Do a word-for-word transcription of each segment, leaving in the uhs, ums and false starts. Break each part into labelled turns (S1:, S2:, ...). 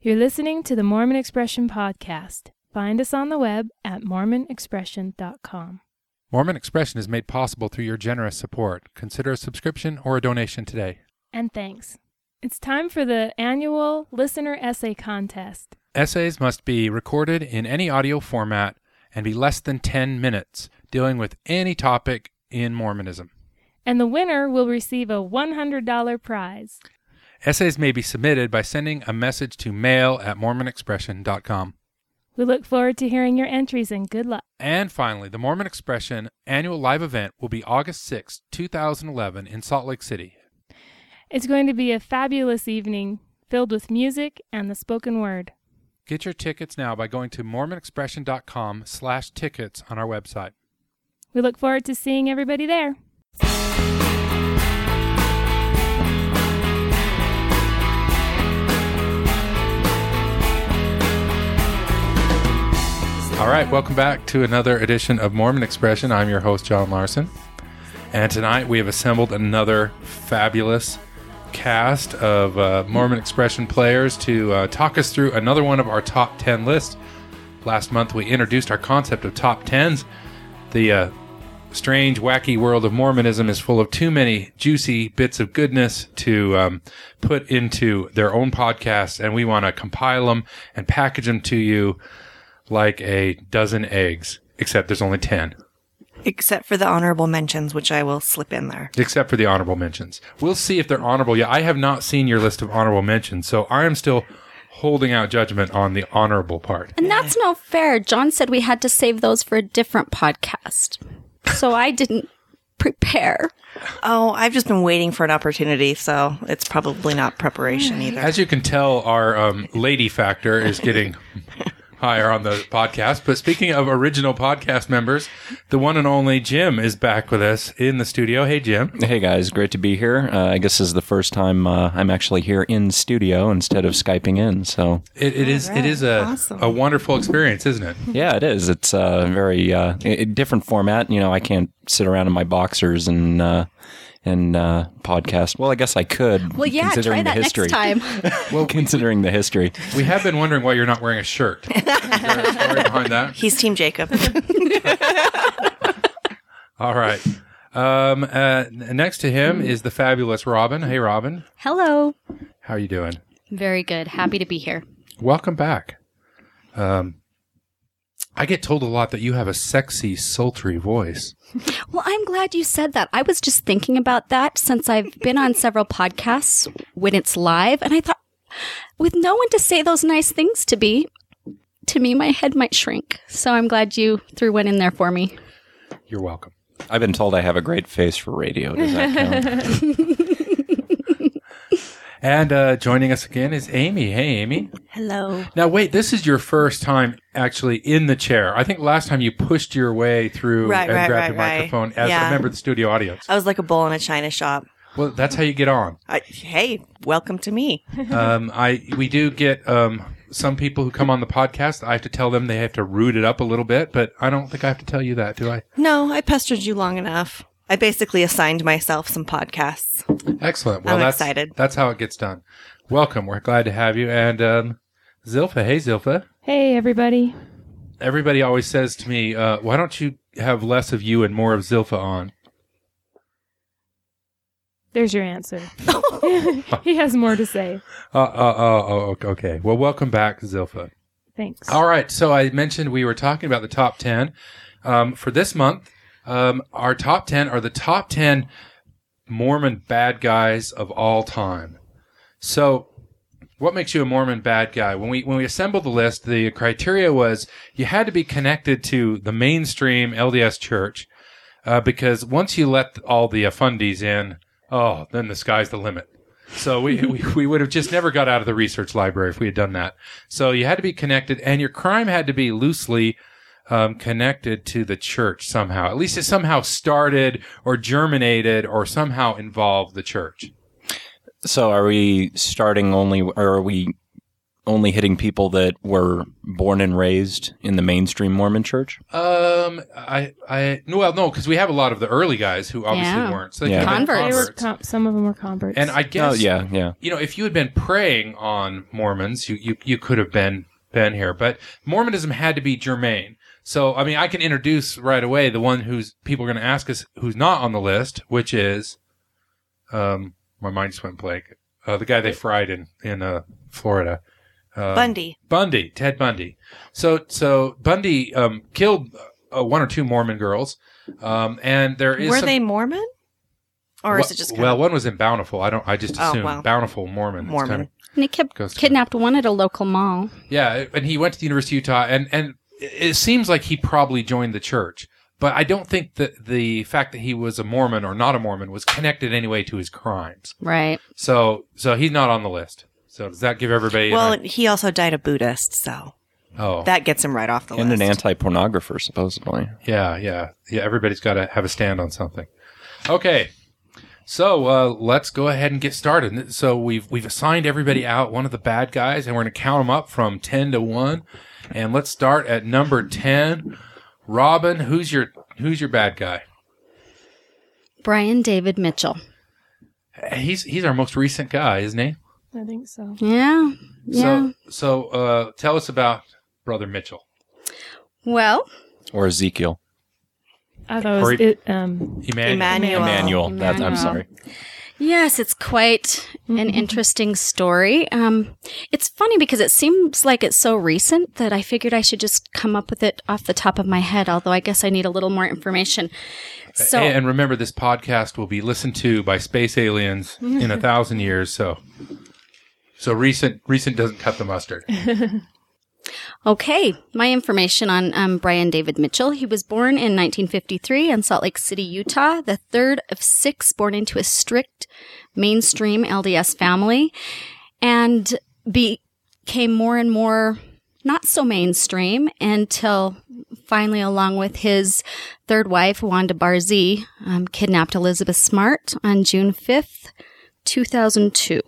S1: You're listening to the Mormon Expression Podcast. Find us on the web at mormon expression dot com.
S2: Mormon Expression is made possible through your generous support. Consider a subscription or a donation today.
S1: And thanks. It's time for the annual Listener Essay Contest.
S2: Essays must be recorded in any audio format and be less than ten minutes, dealing with any topic in Mormonism.
S1: And the winner will receive a one hundred dollars prize.
S2: Essays may be submitted by sending a message to mail at mormon expression dot com.
S1: We look forward to hearing your entries, and good luck.
S2: And finally, the Mormon Expression annual live event will be August sixth, two thousand eleven in Salt Lake City.
S1: It's going to be a fabulous evening filled with music and the spoken word.
S2: Get your tickets now by going to mormon expression dot com slash tickets on our website.
S1: We look forward to seeing everybody there.
S2: All right, welcome back to another edition of Mormon Expression. I'm your host, John Larson. And tonight we have assembled another fabulous cast of uh, Mormon Expression players to uh, talk us through another one of our top ten lists. Last month we introduced our concept of top tens. The uh, strange, wacky world of Mormonism is full of too many juicy bits of goodness to um, put into their own podcasts, and we want to compile them and package them to you like a dozen eggs, except there's only ten.
S3: Except for the honorable mentions, which I will slip in there.
S2: Except for the honorable mentions. We'll see if they're honorable. Yeah, I have not seen your list of honorable mentions, so I am still holding out judgment on the honorable part.
S4: And that's no fair. John said we had to save those for a different podcast. So I didn't prepare.
S3: Oh, I've just been waiting for an opportunity, so it's probably not preparation either.
S2: As you can tell, our um, lady factor is getting higher on the podcast. But speaking of original podcast members, the one and only Jim is back with us in the studio. Hey, Jim.
S5: Hey, guys. Great to be here. Uh, I guess this is the first time uh, I'm actually here in studio instead of Skyping in. So
S2: It, it is
S3: right.
S2: it is a,
S3: Awesome.
S2: a wonderful experience, isn't it?
S5: yeah, it is. It's a very uh, a different format. You know, I can't sit around in my boxers and uh, and uh, podcast. Well, I guess I could.
S4: Well, yeah,
S5: considering
S4: try that
S5: the history.
S4: next time.
S5: Well, considering the history.
S2: We have been wondering why you're not wearing a shirt. Is there a story behind that?
S3: He's Team Jacob.
S2: All right. Um, uh, next to him is the fabulous Robin. Hey, Robin.
S4: Hello.
S2: How are you doing?
S6: Very good. Happy to be here.
S2: Welcome back. Um, I get told a lot that you have a sexy, sultry voice.
S4: Well, I'm glad you said that. I was just thinking about that since I've been on several podcasts when it's live, and I thought, with no one to say those nice things to be, to me, my head might shrink. So I'm glad you threw one in there for me.
S2: You're welcome.
S5: I've been told I have a great face for radio. Does that count?
S2: And uh, joining us again is Amy. Hey, Amy.
S3: Hello.
S2: Now, wait, this is your first time actually in the chair. I think last time you pushed your way through
S3: Right,
S2: and
S3: right,
S2: grabbed
S3: right,
S2: your
S3: right.
S2: microphone as
S3: Yeah.
S2: a member of the studio audience.
S3: I was like a bull in a china shop.
S2: Well, that's how you get on.
S3: I, hey, welcome to me.
S2: Um, I we do get um, some people who come on the podcast. I have to tell them they have to root it up a little bit, but I don't think I have to tell you that, do I?
S3: No, I pestered you long enough. I basically assigned myself some podcasts.
S2: Excellent. Well,
S3: I'm
S2: that's,
S3: excited.
S2: That's how it gets done. Welcome. We're glad to have you. And um, Zilpha. Hey, Zilpha.
S1: Hey, everybody.
S2: Everybody always says to me, uh, why don't you have less of you and more of Zilpha on?
S1: There's your answer. He has more to say.
S2: Uh, uh, uh, oh, okay. Well, welcome back, Zilpha.
S1: Thanks.
S2: All right. So I mentioned we were talking about the top ten. Um, for this month, um, our top ten are the top ten Mormon bad guys of all time. So what makes you a Mormon bad guy? When we when we assembled the list, the criteria was you had to be connected to the mainstream L D S church, uh, because once you let all the uh, fundies in, oh, then the sky's the limit. So we, we we would have just never got out of the research library if we had done that. So you had to be connected, and your crime had to be loosely um, connected to the church somehow. At least it somehow started or germinated or somehow involved the church.
S5: So are we starting only, or are we only hitting people that were born and raised in the mainstream Mormon church?
S2: Um, I, I, no, well, no, because we have a lot of the early guys who obviously
S4: Yeah.
S2: weren't. So they
S5: Yeah.
S2: could have been
S4: Converts.
S1: They were
S2: converts.
S1: com- some of them were converts.
S2: And I guess,
S5: Oh, yeah, yeah.
S2: you know, if you had been preying on Mormons, you, you, you could have been, been here. But Mormonism had to be germane. So, I mean, I can introduce right away the one who's people are going to ask us who's not on the list, which is, um, my mind just went blank. Uh, the guy they fried in, in, uh, Florida. Um,
S3: Bundy.
S2: Bundy, Ted Bundy. So, so Bundy, um, killed uh, one or two Mormon girls. Um, and there is
S3: Were
S2: some-
S3: they Mormon? Or
S2: Well-
S3: is it just kind
S2: well,
S3: of
S2: one was in Bountiful. I don't. I just
S3: Oh,
S2: assumed
S3: wow.
S2: Bountiful Mormon. It's
S3: Mormon?
S2: kind of-
S4: And he kept
S2: Goes to-
S4: kidnapped one at a local mall.
S2: yeah, and he went to the University of Utah, and and it seems like he probably joined the church, but I don't think that the fact that he was a Mormon or not a Mormon was connected anyway to his crimes.
S4: Right.
S2: So, so he's not on the list. So does that give everybody? an
S3: Well,
S2: idea?
S3: he also died a Buddhist, so
S2: oh,
S3: that gets him right off the
S5: And
S3: list.
S5: an anti-pornographer, supposedly.
S2: yeah, yeah, yeah. Everybody's got to have a stand on something. Okay. So uh, let's go ahead and get started. So we've we've assigned everybody out one of the bad guys, and we're going to count them up from ten to one. And let's start at number ten. Robin, who's your who's your bad guy?
S4: Brian David Mitchell.
S2: He's he's our most recent guy, isn't he?
S1: I think so.
S4: Yeah. Yeah.
S2: So so uh, tell us about Brother Mitchell.
S4: Well,
S5: Or Ezekiel.
S1: I thought it was
S2: Or-
S1: it, um,
S2: Emmanuel.
S3: Emmanuel.
S5: Emmanuel. That, I'm
S4: Emmanuel.
S5: sorry.
S4: yes, it's quite an interesting story. Um, it's funny because it seems like it's so recent that I figured I should just come up with it off the top of my head, although I guess I need a little more information. So,
S2: And remember, this podcast will be listened to by space aliens in a thousand years. So, so recent recent doesn't cut the mustard.
S4: okay, my information on um, Brian David Mitchell. He was born in nineteen fifty-three in Salt Lake City, Utah, the third of six born into a strict mainstream L D S family, and became more and more not so mainstream until finally, along with his third wife, Wanda Barzee, um, kidnapped Elizabeth Smart on June fifth, two thousand two.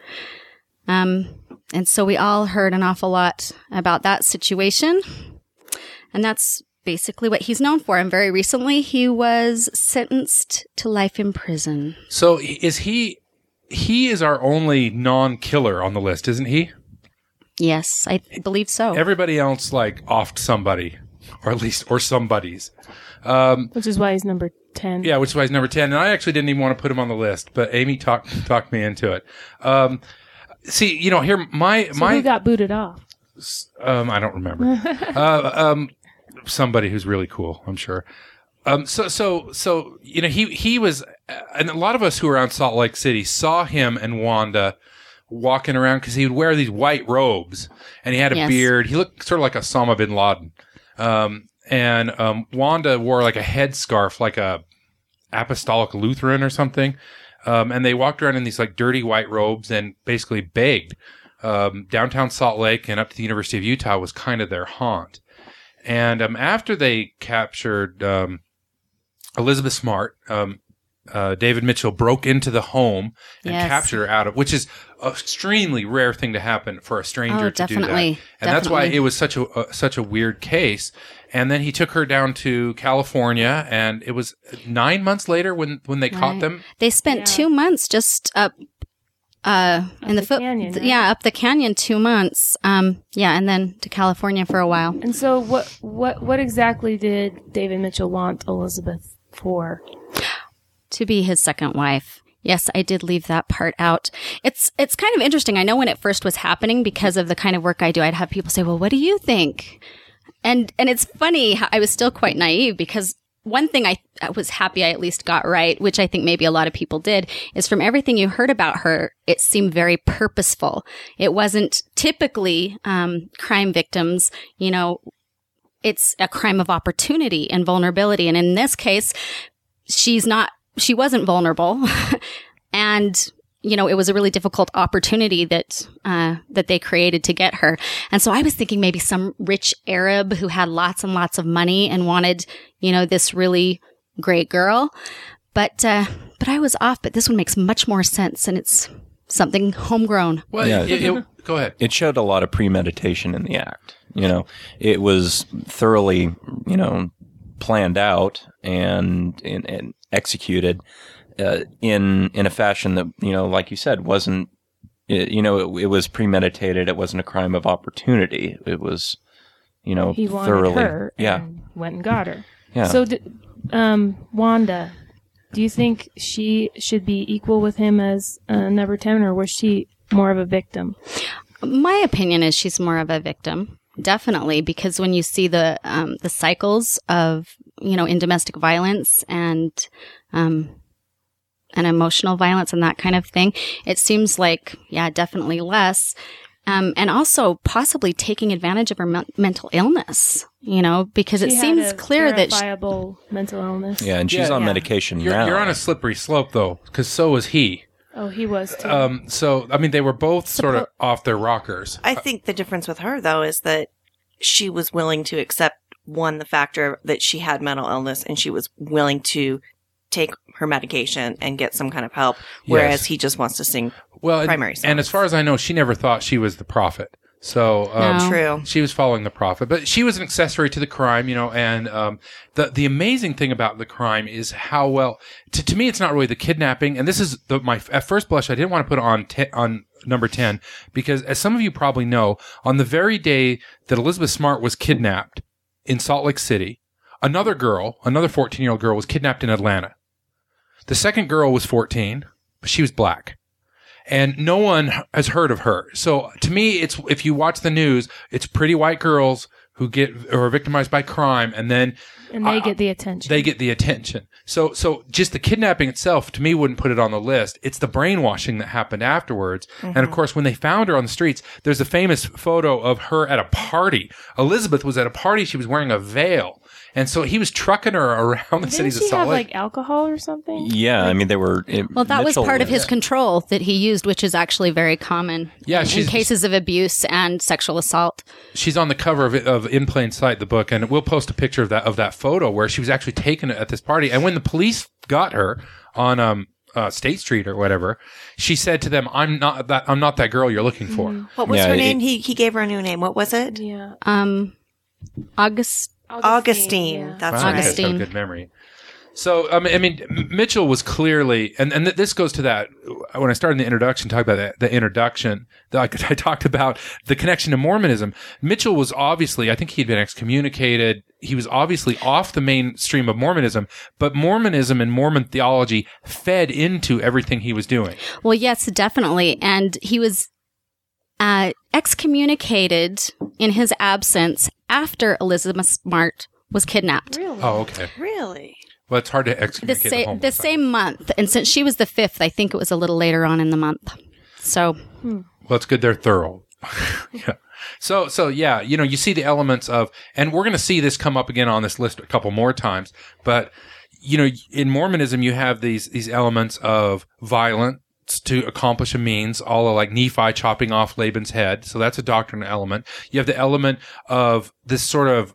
S4: Um, and so we all heard an awful lot about that situation. And that's basically what he's known for. And very recently, he was sentenced to life in prison.
S2: So is he? He is our only non-killer on the list, isn't he?
S4: Yes, I believe so.
S2: Everybody else like offed somebody, or at least or somebody's. Um,
S1: which is why he's number ten.
S2: yeah, which is why he's number ten. And I actually didn't even want to put him on the list, but Amy talked talked me into it. Um, see, you know, here my
S1: So
S2: my
S1: who got booted off?
S2: Um, I don't remember. uh, um, somebody who's really cool, I'm sure. Um, so, so, so, you know, he, he was, and a lot of us who were around Salt Lake City saw him and Wanda walking around because he would wear these white robes and he had a
S4: Yes.
S2: beard. He looked sort of like Osama bin Laden. Um, and, um, Wanda wore like a headscarf, like a apostolic Lutheran or something. Um, and they walked around in these like dirty white robes and basically begged. Um, downtown Salt Lake and up to the University of Utah was kind of their haunt. And um, after they captured um, Elizabeth Smart, um, uh, David Mitchell broke into the home and
S4: Yes.
S2: captured her out of, which is an extremely rare thing to happen for a stranger
S4: Oh,
S2: to do
S4: definitely.
S2: that. And that's why
S4: Definitely.
S2: it was such a uh, such a weird case. And then he took her down to California, and it was nine months later when when they caught
S4: Right.
S2: them.
S4: They spent
S1: Yeah.
S4: two months just up, uh, in the,
S1: the
S4: foot,
S1: canyon,
S4: th-
S1: right?
S4: yeah, up the canyon, two months. Um, yeah, and then to California for a while.
S1: And so, what, what, what exactly did David Mitchell want Elizabeth for?
S4: To be his second wife. Yes, I did leave that part out. It's it's kind of interesting. I know when it first was happening, because of the kind of work I do, I'd have people say, "Well, what do you think?" And and it's funny how I was still quite naive, because one thing I, I was happy I at least got right, which I think maybe a lot of people did, is from everything you heard about her, it seemed very purposeful. It wasn't typically um, crime victims, you know, it's a crime of opportunity and vulnerability. And in this case, she's not, she wasn't vulnerable. And, you know, it was a really difficult opportunity that, uh, that they created to get her. And so I was thinking maybe some rich Arab who had lots and lots of money and wanted, you know, this really great girl. But, uh, but I was off, but this one makes much more sense. And it's, something homegrown.
S2: Well,
S5: Yeah.
S2: it, it, go ahead.
S5: It showed a lot of premeditation in the act. You know, it was thoroughly, you know, planned out and, and, and executed uh, in in a fashion that, you know, like you said, wasn't, it, you know, it, it was premeditated. It wasn't a crime of opportunity. It was, you know,
S1: He wanted
S5: thoroughly.
S1: her
S5: yeah.
S1: and went and got her.
S5: Yeah.
S1: So, d- um, Wanda, do you think she should be equal with him as uh, number ten, or was she more of a victim?
S4: My opinion is she's more of a victim, definitely, because when you see the um, the cycles of, you know, in domestic violence and um, and emotional violence and that kind of thing, it seems like, yeah, definitely less. Um, and also possibly taking advantage of her me- mental illness, you know, because it
S1: She had
S4: seems
S1: a
S4: clear that she,
S1: verifiable mental illness.
S5: Yeah, and she's
S2: Yeah.
S5: on
S3: Yeah.
S5: medication
S2: You're,
S5: now.
S2: you're on a slippery slope, though, because so was he.
S1: Oh, he was too.
S2: Um, so, I mean, they were both sort of off their rockers.
S3: I think the difference with her, though, is that she was willing to accept, one, the factor that she had mental illness, and she was willing to take her medication and get some kind of help, whereas
S2: Yes.
S3: he just wants to sing.
S2: Well, and,
S3: Primary
S2: and
S3: songs.
S2: as far as I know, she never thought she was the prophet. So, um,
S4: No.
S3: True.
S2: she was following the prophet, but she was an accessory to the crime, you know, and, um, the, the amazing thing about the crime is how well, to, to me, it's not really the kidnapping. And this is the, my, at first blush, I didn't want to put it on, te- on number ten, because as some of you probably know, on the very day that Elizabeth Smart was kidnapped in Salt Lake City, another girl, another fourteen year old girl was kidnapped in Atlanta. The second girl was fourteen, but she was black. And no one has heard of her. So to me, it's, if you watch the news, it's pretty white girls who get, or are victimized by crime, and then
S1: and they
S2: I-
S1: get the attention.
S2: they get the attention. So, so just the kidnapping itself, to me, wouldn't put it on the list. It's the brainwashing that happened afterwards. And of course, when they found her on the streets, there's a famous photo of her at a party. Elizabeth was at a party. She was wearing a veil. And so he was trucking her around the
S1: Didn't
S2: cities of
S1: she
S2: Salt
S1: have
S2: Lake.
S1: like alcohol or something?
S5: Yeah, I mean, they were. It,
S4: well, that
S5: Mitchell
S4: was part of his control that he used, which is actually very common
S2: Yeah,
S4: in
S2: she's-
S4: cases of abuse and sexual assault.
S2: She's on the cover of, of In Plain Sight, the book, and we'll post a picture of that of that photo where she was actually taken at this party. And when the police got her on um uh, State Street or whatever, she said to them, "I'm not that. I'm not that girl you're looking for."
S3: What was
S5: Yeah,
S3: her
S5: it-
S3: name? He he gave her a new name. What was it?
S1: Yeah.
S4: Um, August.
S3: Augustine.
S1: yeah.
S3: That's
S2: Wow,
S3: right.
S2: you guys have a
S4: Augustine.
S2: good memory. So, I mean, I mean, M- Mitchell was clearly, and, and th- this goes to that, when I started in the introduction, talk about that, the introduction, that I, I talked about the connection to Mormonism. Mitchell was obviously, I think he'd been excommunicated. He was obviously off the mainstream of Mormonism, but Mormonism and Mormon theology fed into everything he was doing.
S4: Well, yes, definitely. And he was uh, excommunicated in his absence after Elizabeth Smart was kidnapped.
S1: Really?
S2: Oh, okay.
S3: Really?
S2: Well, it's hard to
S4: The,
S2: excommunicate the,
S4: sa-
S2: homeless.
S4: the same month. And since she was the fifth, I think it was a little later on in the month. So,
S2: Well, it's good they're thorough. Yeah. So, so yeah, you know, you see the elements of, and we're going to see this come up again on this list a couple more times, but, you know, in Mormonism, you have these, these elements of violence to accomplish a means, all of like Nephi chopping off Laban's head. So that's a doctrinal element. You have the element of this sort of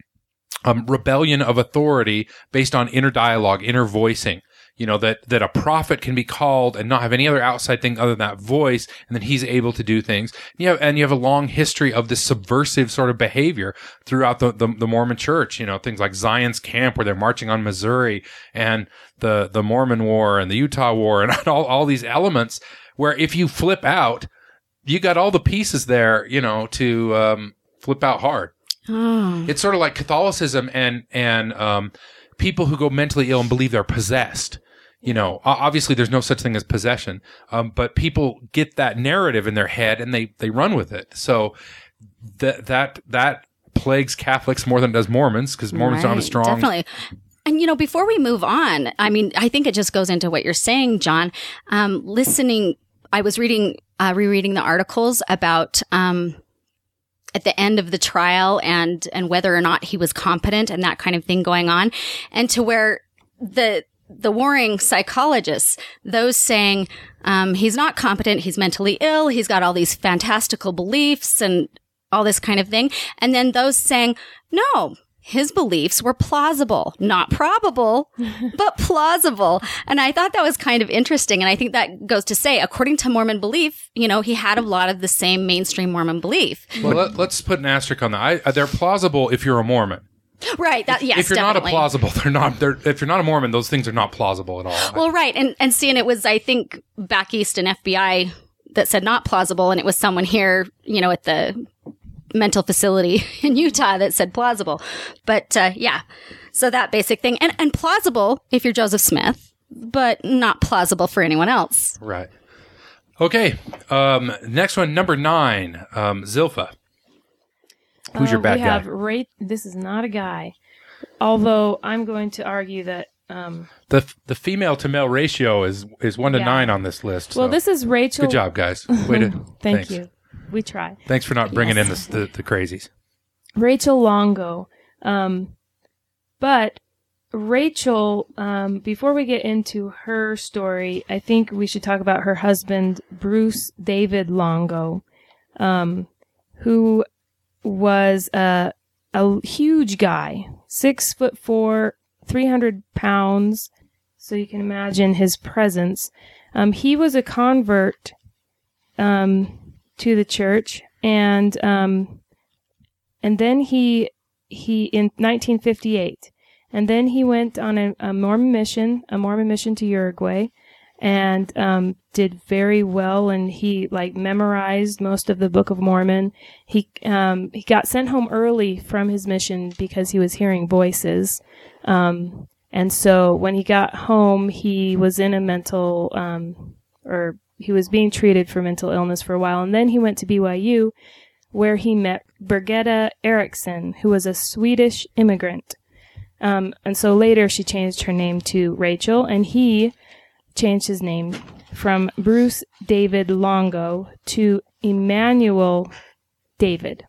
S2: um, rebellion of authority based on inner dialogue, inner voicing. You know, that, that a prophet can be called and not have any other outside thing other than that voice, and then he's able to do things. You know, and you have a long history of this subversive sort of behavior throughout the, the, the Mormon church. You know, things like Zion's Camp, where they're marching on Missouri, and the, the Mormon War and the Utah War, and all, all these elements where if you flip out, you got all the pieces there, you know, to um, flip out hard.
S4: oh.
S2: It's sort of like Catholicism and and um, people who go mentally ill and believe they're possessed. You know, o- obviously there's no such thing as possession, um, but people get that narrative in their head and they, they run with it. So that that that plagues Catholics more than it does Mormons, because Mormons don't have a
S4: Right,
S2: strong.
S4: Definitely. And, you know, before we move on, I mean, I think it just goes into what you're saying, John. Um, listening, I was reading, uh, rereading the articles about, um, at the end of the trial and, and whether or not he was competent and that kind of thing going on. And to where the, the warring psychologists, those saying, um, he's not competent, he's mentally ill, he's got all these fantastical beliefs and all this kind of thing. And then those saying, no, his beliefs were plausible, not probable, but plausible. And I thought that was kind of interesting. And I think that goes to say, according to Mormon belief, you know, he had a lot of the same mainstream Mormon belief.
S2: Well, let, let's put an asterisk on that. I, they're plausible if you're a Mormon.
S4: Right. That, yes,
S2: if you're
S4: definitely.
S2: not a plausible, they're not. They're, if you're not a Mormon, those things are not plausible at all.
S4: Well, right. And, and seeing it was, I think, back east in F B I that said not plausible. And it was someone here, you know, at the mental facility in Utah that said plausible. But uh, yeah, so that basic thing. And, and plausible if you're Joseph Smith, but not plausible for anyone else.
S2: Right. Okay. Um, next one, number nine, um, Zilpha. Who's
S1: Uh,
S2: your bad
S1: we
S2: guy?
S1: have Ra- this is not a guy. Although I'm going to argue that. Um,
S2: The the female to male ratio is is one to
S1: Yeah.
S2: nine on this list.
S1: well,
S2: so.
S1: this is Rachel.
S2: Good job, guys. Way to,
S1: Thank
S2: thanks.
S1: you. We try.
S2: Thanks for not bringing
S1: Yes.
S2: in the, the the crazies.
S1: Rachel Longo. Um, but Rachel, um, before we get into her story, I think we should talk about her husband, Bruce David Longo, um, who was a, a huge guy, six foot four, three hundred pounds. So you can imagine his presence. Um, he was a convert, um, to the church, and, um, and then he, he, in nineteen fifty-eight, and then he went on a, a Mormon mission, a Mormon mission to Uruguay, and, um, did very well, and he, like, memorized most of the Book of Mormon. He, um, he got sent home early from his mission because he was hearing voices. Um, and so when he got home, he was in a mental, um, or he was being treated for mental illness for a while, and then he went to B Y U, where he met Birgitta Eriksson, who was a Swedish immigrant. Um, and so later she changed her name to Rachel, and he changed his name from Bruce David Longo to Emmanuel David.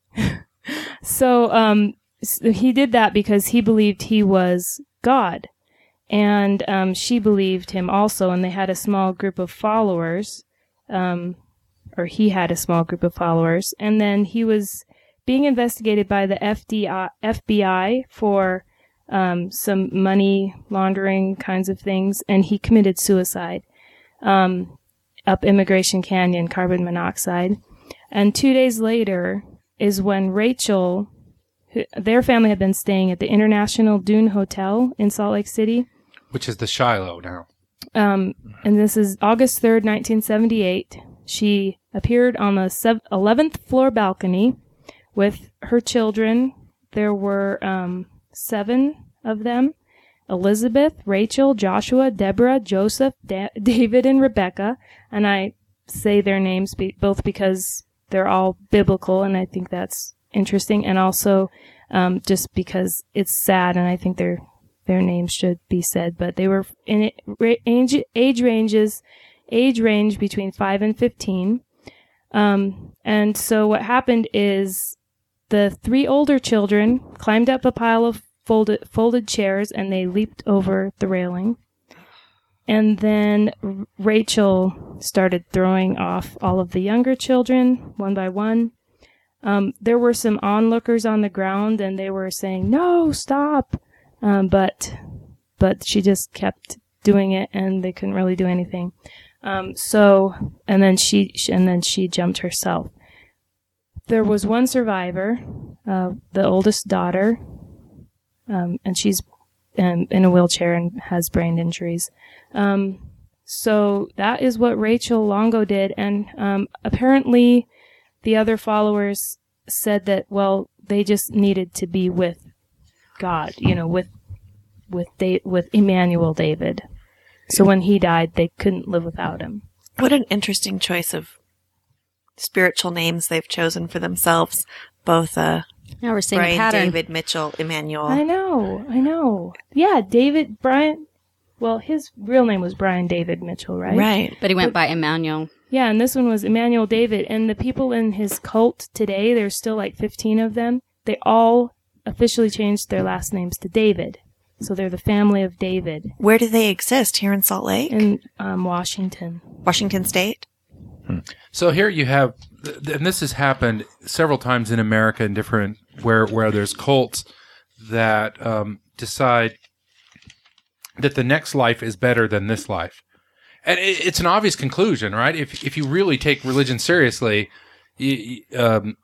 S1: so um, so he did that because he believed he was God. And um, she believed him also, and they had a small group of followers, um, or he had a small group of followers. And then he was being investigated by the F D I, F B I for um, some money laundering kinds of things, and he committed suicide um, up Immigration Canyon, carbon monoxide. And two days later is when Rachel, who, their family had been staying at the International Dune Hotel in Salt Lake City.
S2: Which is the Shiloh now.
S1: Um, and this is August third, nineteen seventy-eight. She appeared on the eleventh floor balcony with her children. There were um, seven of them: Elizabeth, Rachel, Joshua, Deborah, Joseph, da- David, and Rebecca. And I say their names be- both because they're all biblical, and I think that's interesting, and also um, just because it's sad, and I think they're Their names should be said, but they were in it, age, age ranges, age range between five and fifteen. Um, and so what happened is the three older children climbed up a pile of folded, folded chairs, and they leaped over the railing. And then Rachel started throwing off all of the younger children one by one. Um, there were some onlookers on the ground, and they were saying, "No, stop." Um, but, but she just kept doing it, and they couldn't really do anything. Um, so, and then she, and then she jumped herself. There was one survivor, uh, the oldest daughter, um, and she's in, in a wheelchair and has brain injuries. Um, so that is what Rachel Longo did, and um, apparently the other followers said that, well, they just needed to be with God, you know, with with da- with Emmanuel David. So when he died, they couldn't live without him.
S3: What an interesting choice of spiritual names they've chosen for themselves. Both uh,
S4: Now we're seeing a
S3: Brian,
S4: pattern.
S3: David, Mitchell, Emmanuel.
S1: I know, I know. Yeah, David, Brian, well, his real name was Brian David Mitchell, right?
S3: Right.
S4: But he went by Emmanuel.
S1: Yeah, and this one was Emmanuel David. And the people in his cult today, there's still like fifteen of them, they all officially changed their last names to David. So they're the family of David
S3: Where do they exist? Here in Salt Lake?
S1: in um, Washington.
S3: Washington State?
S2: So here you have, and this has happened several times in America in different, where, where there's cults that um, decide that the next life is better than this life. And it, it's an obvious conclusion, right? If if you really take religion seriously, you, um,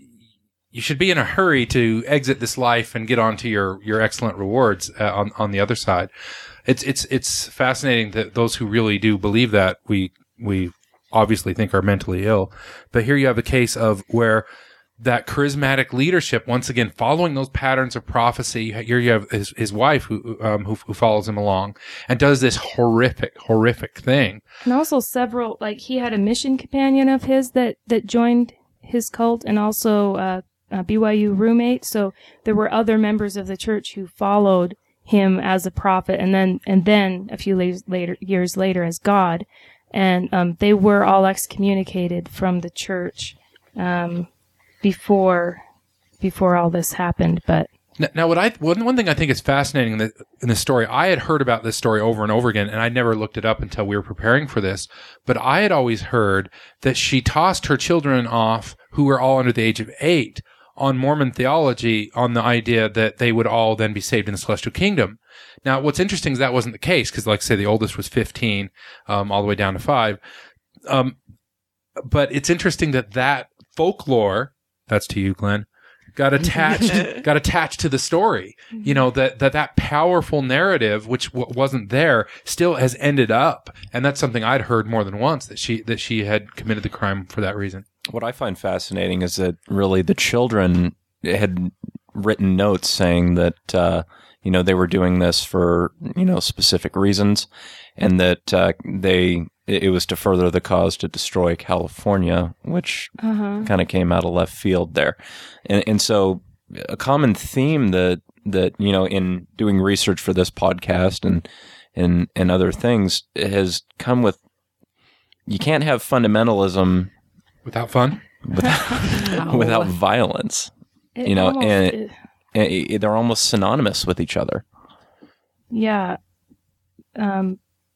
S2: you should be in a hurry to exit this life and get on to your, your excellent rewards uh, on on the other side. It's it's it's fascinating that those who really do believe that we we obviously think are mentally ill. But here you have a case of where that charismatic leadership, once again, following those patterns of prophecy. Here you have his, his wife who, um, who, who follows him along and does this horrific, horrific thing.
S1: And also several, like he had a mission companion of his that, that joined his cult, and also uh, a B Y U roommate. So there were other members of the church who followed him as a prophet, and then, and then a few la- later, years later as God. And um, they were all excommunicated from the church. Um, before before all this happened. But
S2: now, now what I one, one thing I think is fascinating in the, in the story, I had heard about this story over and over again, and I never looked it up until we were preparing for this, but I had always heard that she tossed her children off, who were all under the age of eight, on Mormon theology, on the idea that they would all then be saved in the celestial kingdom. Now, what's interesting is that wasn't the case, because like I say, the oldest was fifteen, um, all the way down to five. Um, but it's interesting that that folklore, that's to you, Glenn, got attached, got attached to the story. You know, that, that, that powerful narrative, which w- wasn't there, still has ended up. And that's something I'd heard more than once, that she, that she had committed the crime for that reason.
S5: What I find fascinating is that really the children had written notes saying that, uh, you know, they were doing this for, you know, specific reasons, and that uh, they, it was to further the cause to destroy California, which uh-huh. kind of came out of left field there. And, and so a common theme that, that, you know, in doing research for this podcast and, and, and other things has come with, you can't have fundamentalism
S2: without fun,
S5: without, without violence,
S1: it
S5: you know,
S1: almost,
S5: and,
S1: it,
S5: and they're almost synonymous with each other.
S1: Yeah. Um,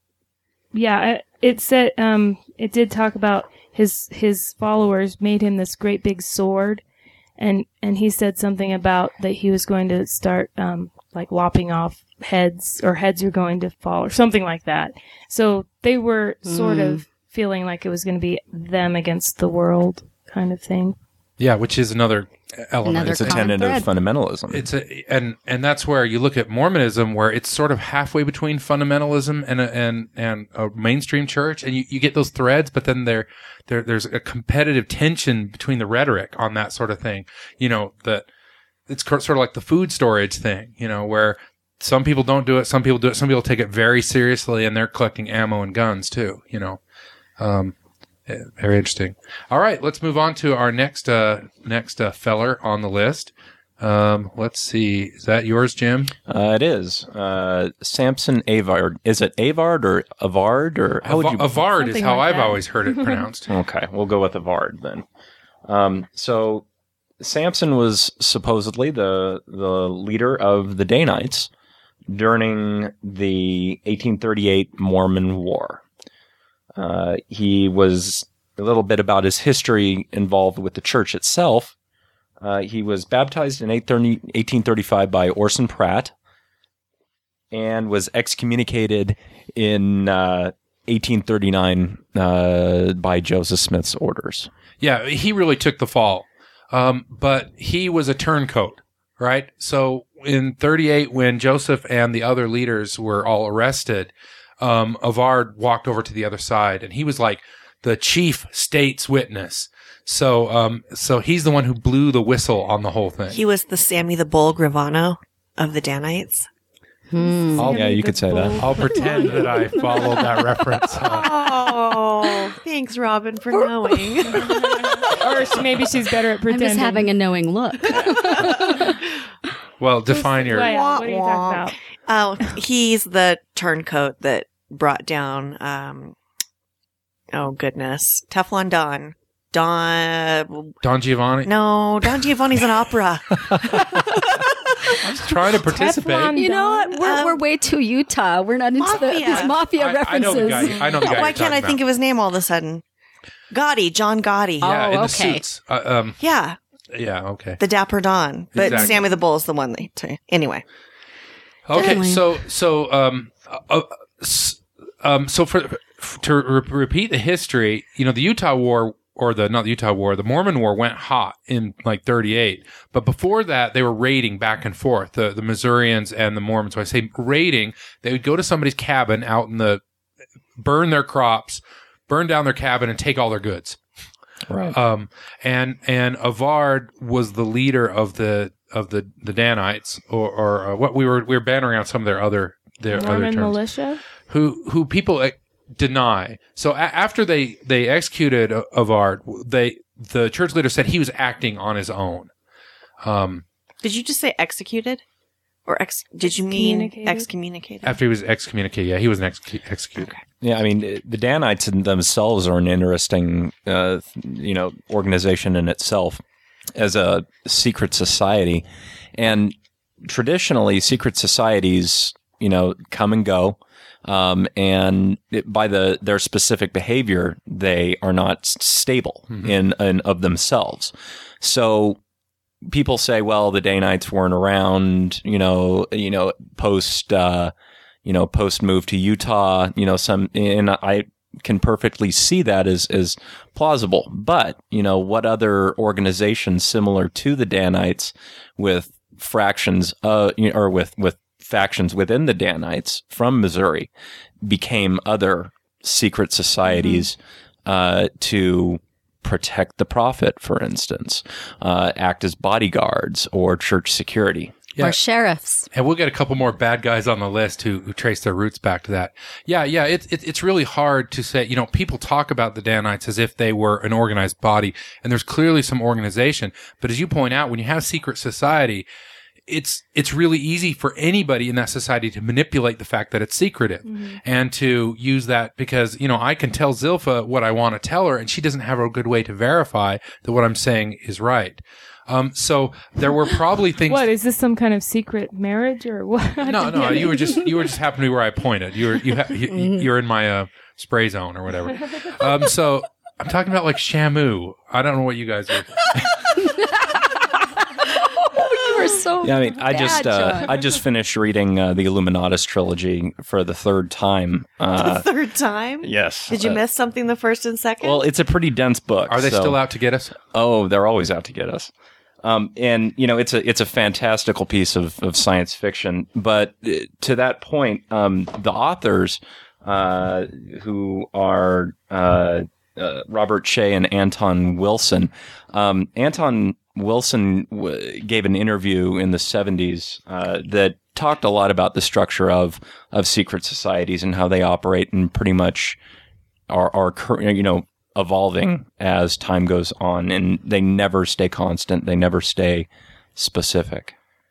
S1: yeah, it, it said, um, it did talk about his, his followers made him this great big sword. And, and he said something about that he was going to start, um, like lopping off heads, or heads are going to fall, or something like that. So they were sort
S3: Mm.
S1: of feeling like it was going to be them against the world kind of thing.
S2: Yeah, which is another element.
S6: Another
S5: It's a
S6: common
S5: tenet of
S6: thread.
S5: fundamentalism.
S2: It's a, and, and that's where you look at Mormonism, where it's sort of halfway between fundamentalism and a, and, and a mainstream church. And you, you get those threads, but then there, there, there's a competitive tension between the rhetoric on that sort of thing. You know, that it's sort of like the food storage thing, you know, where some people don't do it, some people do it, some people take it very seriously, and they're collecting ammo and guns too, you know. Um, yeah, very interesting. All right, let's move on to our next, uh, next, uh, feller on the list. Um, let's see. Is that yours, Jim?
S5: Uh, it is. Uh, Samson Avard. Is it Avard or Avard or how would you?
S2: Avard is
S1: Something
S2: how
S1: like
S2: I've
S1: that.
S2: always heard it pronounced.
S5: Okay, we'll go with Avard then. Um, so Samson was supposedly the the leader of the Danites during the eighteen thirty-eight Mormon War. Uh, he was a little bit about his history involved with the church itself. Uh, he was baptized in eighteen thirty-five by Orson Pratt and was excommunicated in uh, eighteen thirty-nine uh, by Joseph Smith's orders.
S2: Yeah, he really took the fall. Um, but he was a turncoat, right? So in thirty-eight, when Joseph and the other leaders were all arrested, um, Avard walked over to the other side, and he was like the chief state's witness. So, um, so he's the one who blew the whistle on the whole thing.
S3: He was the Sammy the Bull Gravano of the Danites.
S6: Hmm.
S2: I'll,
S5: Yeah, you could say that.
S2: I'll pretend that I followed that reference. Uh,
S3: Oh, thanks, Robin, for knowing.
S1: Or she, maybe she's better at
S6: I'm
S1: pretending.
S6: just having a knowing look.
S2: well, define your.
S1: Wait, what are you talking about?
S3: Oh, he's the turncoat that brought down, um, oh goodness, Teflon Don. Don,
S2: Don Giovanni.
S3: no, Don Giovanni's an opera.
S2: I was trying to participate.
S1: Teflon
S6: You know what? We're,
S3: Um,
S6: we're way too Utah. We're not into the,
S3: Mafia.
S6: these mafia
S2: I, I
S6: references.
S2: know the guy. I know the guy.
S3: Why
S2: you're
S3: can't I
S2: talking
S3: think
S2: about.
S3: of his name all of a sudden? Gotti, John Gotti.
S6: Oh,
S2: Yeah, in the
S6: okay.
S2: suits. Uh, um,
S3: Yeah.
S2: Yeah, okay.
S3: The Dapper Dawn. But
S2: Exactly.
S3: Sammy the Bull is the one that, t- anyway.
S2: Okay,
S4: Definitely.
S2: so so um uh, s- um so for, for to re- repeat the history, you know, the Utah War or the not the Utah War, the Mormon War went hot in like thirty-eight. But before that, they were raiding back and forth, the the Missourians and the Mormons. When I say raiding, they would go to somebody's cabin out in the burn their crops, burn down their cabin, and take all their goods.
S5: Right.
S2: Um, and and Avard was the leader of the of the, the Danites, or, or uh, what we were we were bantering on some of their other their other
S1: Mormon
S2: terms,
S1: militia.
S2: who who people uh, deny. So a- after they they executed A- Avard, they the church leader said he was acting on his own. Um,
S3: Did you just say executed? Or ex- did you mean
S1: Excommunicated?
S3: excommunicated?
S2: after he was excommunicated, yeah, he was an ex- executed.
S5: Yeah, I mean, the Danites in themselves are an interesting, uh, you know, organization in itself as a secret society. And traditionally, secret societies, you know, come and go. Um, and it, by the their specific behavior, they are not s- stable in, in of themselves. So people say, well, the Danites weren't around, you know, you know, post, uh, you know, post move to Utah, you know, some, and I can perfectly see that as, as plausible. But, you know, what other organizations similar to the Danites with fractions, uh, you know, or with, with factions within the Danites from Missouri became other secret societies, uh, to protect the prophet, for instance, uh, act as bodyguards or church security.
S2: Yeah.
S4: Or sheriffs.
S2: And we'll get a couple more bad guys on the list who, who trace their roots back to that. Yeah, yeah, it's it, it's really hard to say. You know, people talk about the Danites as if they were an organized body, and there's clearly some organization. But as you point out, when you have secret society, it's it's really easy for anybody in that society to manipulate the fact that it's secretive and to use that because, you know, I can tell Zilpha what I want to tell her, and she doesn't have a good way to verify that what I'm saying is right. Um, so there were probably things.
S1: What is this? Some kind of secret marriage or what?
S2: No, no, you were just you were just happened to be where I pointed. You were you ha- you, you're in my uh, spray zone or whatever. Um, so I'm talking about like Shamu. I don't know what you guys are.
S4: You were so
S5: Yeah, I mean, I just
S4: bad,
S5: uh,
S4: John.
S5: I just finished reading uh, the Illuminatus trilogy for the third time. Uh,
S3: Third time?
S5: yes.
S3: Did you
S5: Uh,
S3: miss something the first and second?
S5: Well, it's a pretty dense book.
S2: Are they
S5: so-
S2: still out to get us?
S5: Oh, they're always out to get us. Um, and you know, it's a it's a fantastical piece of, of science fiction. But uh, to that point, um, the authors, uh, who are uh, uh, Robert Shea and Anton Wilson, um, Anton Wilson w- gave an interview in the seventies uh, that talked a lot about the structure of of secret societies and how they operate, and pretty much are are cur- you know. evolving as time goes on, and they never stay constant. They never stay specific.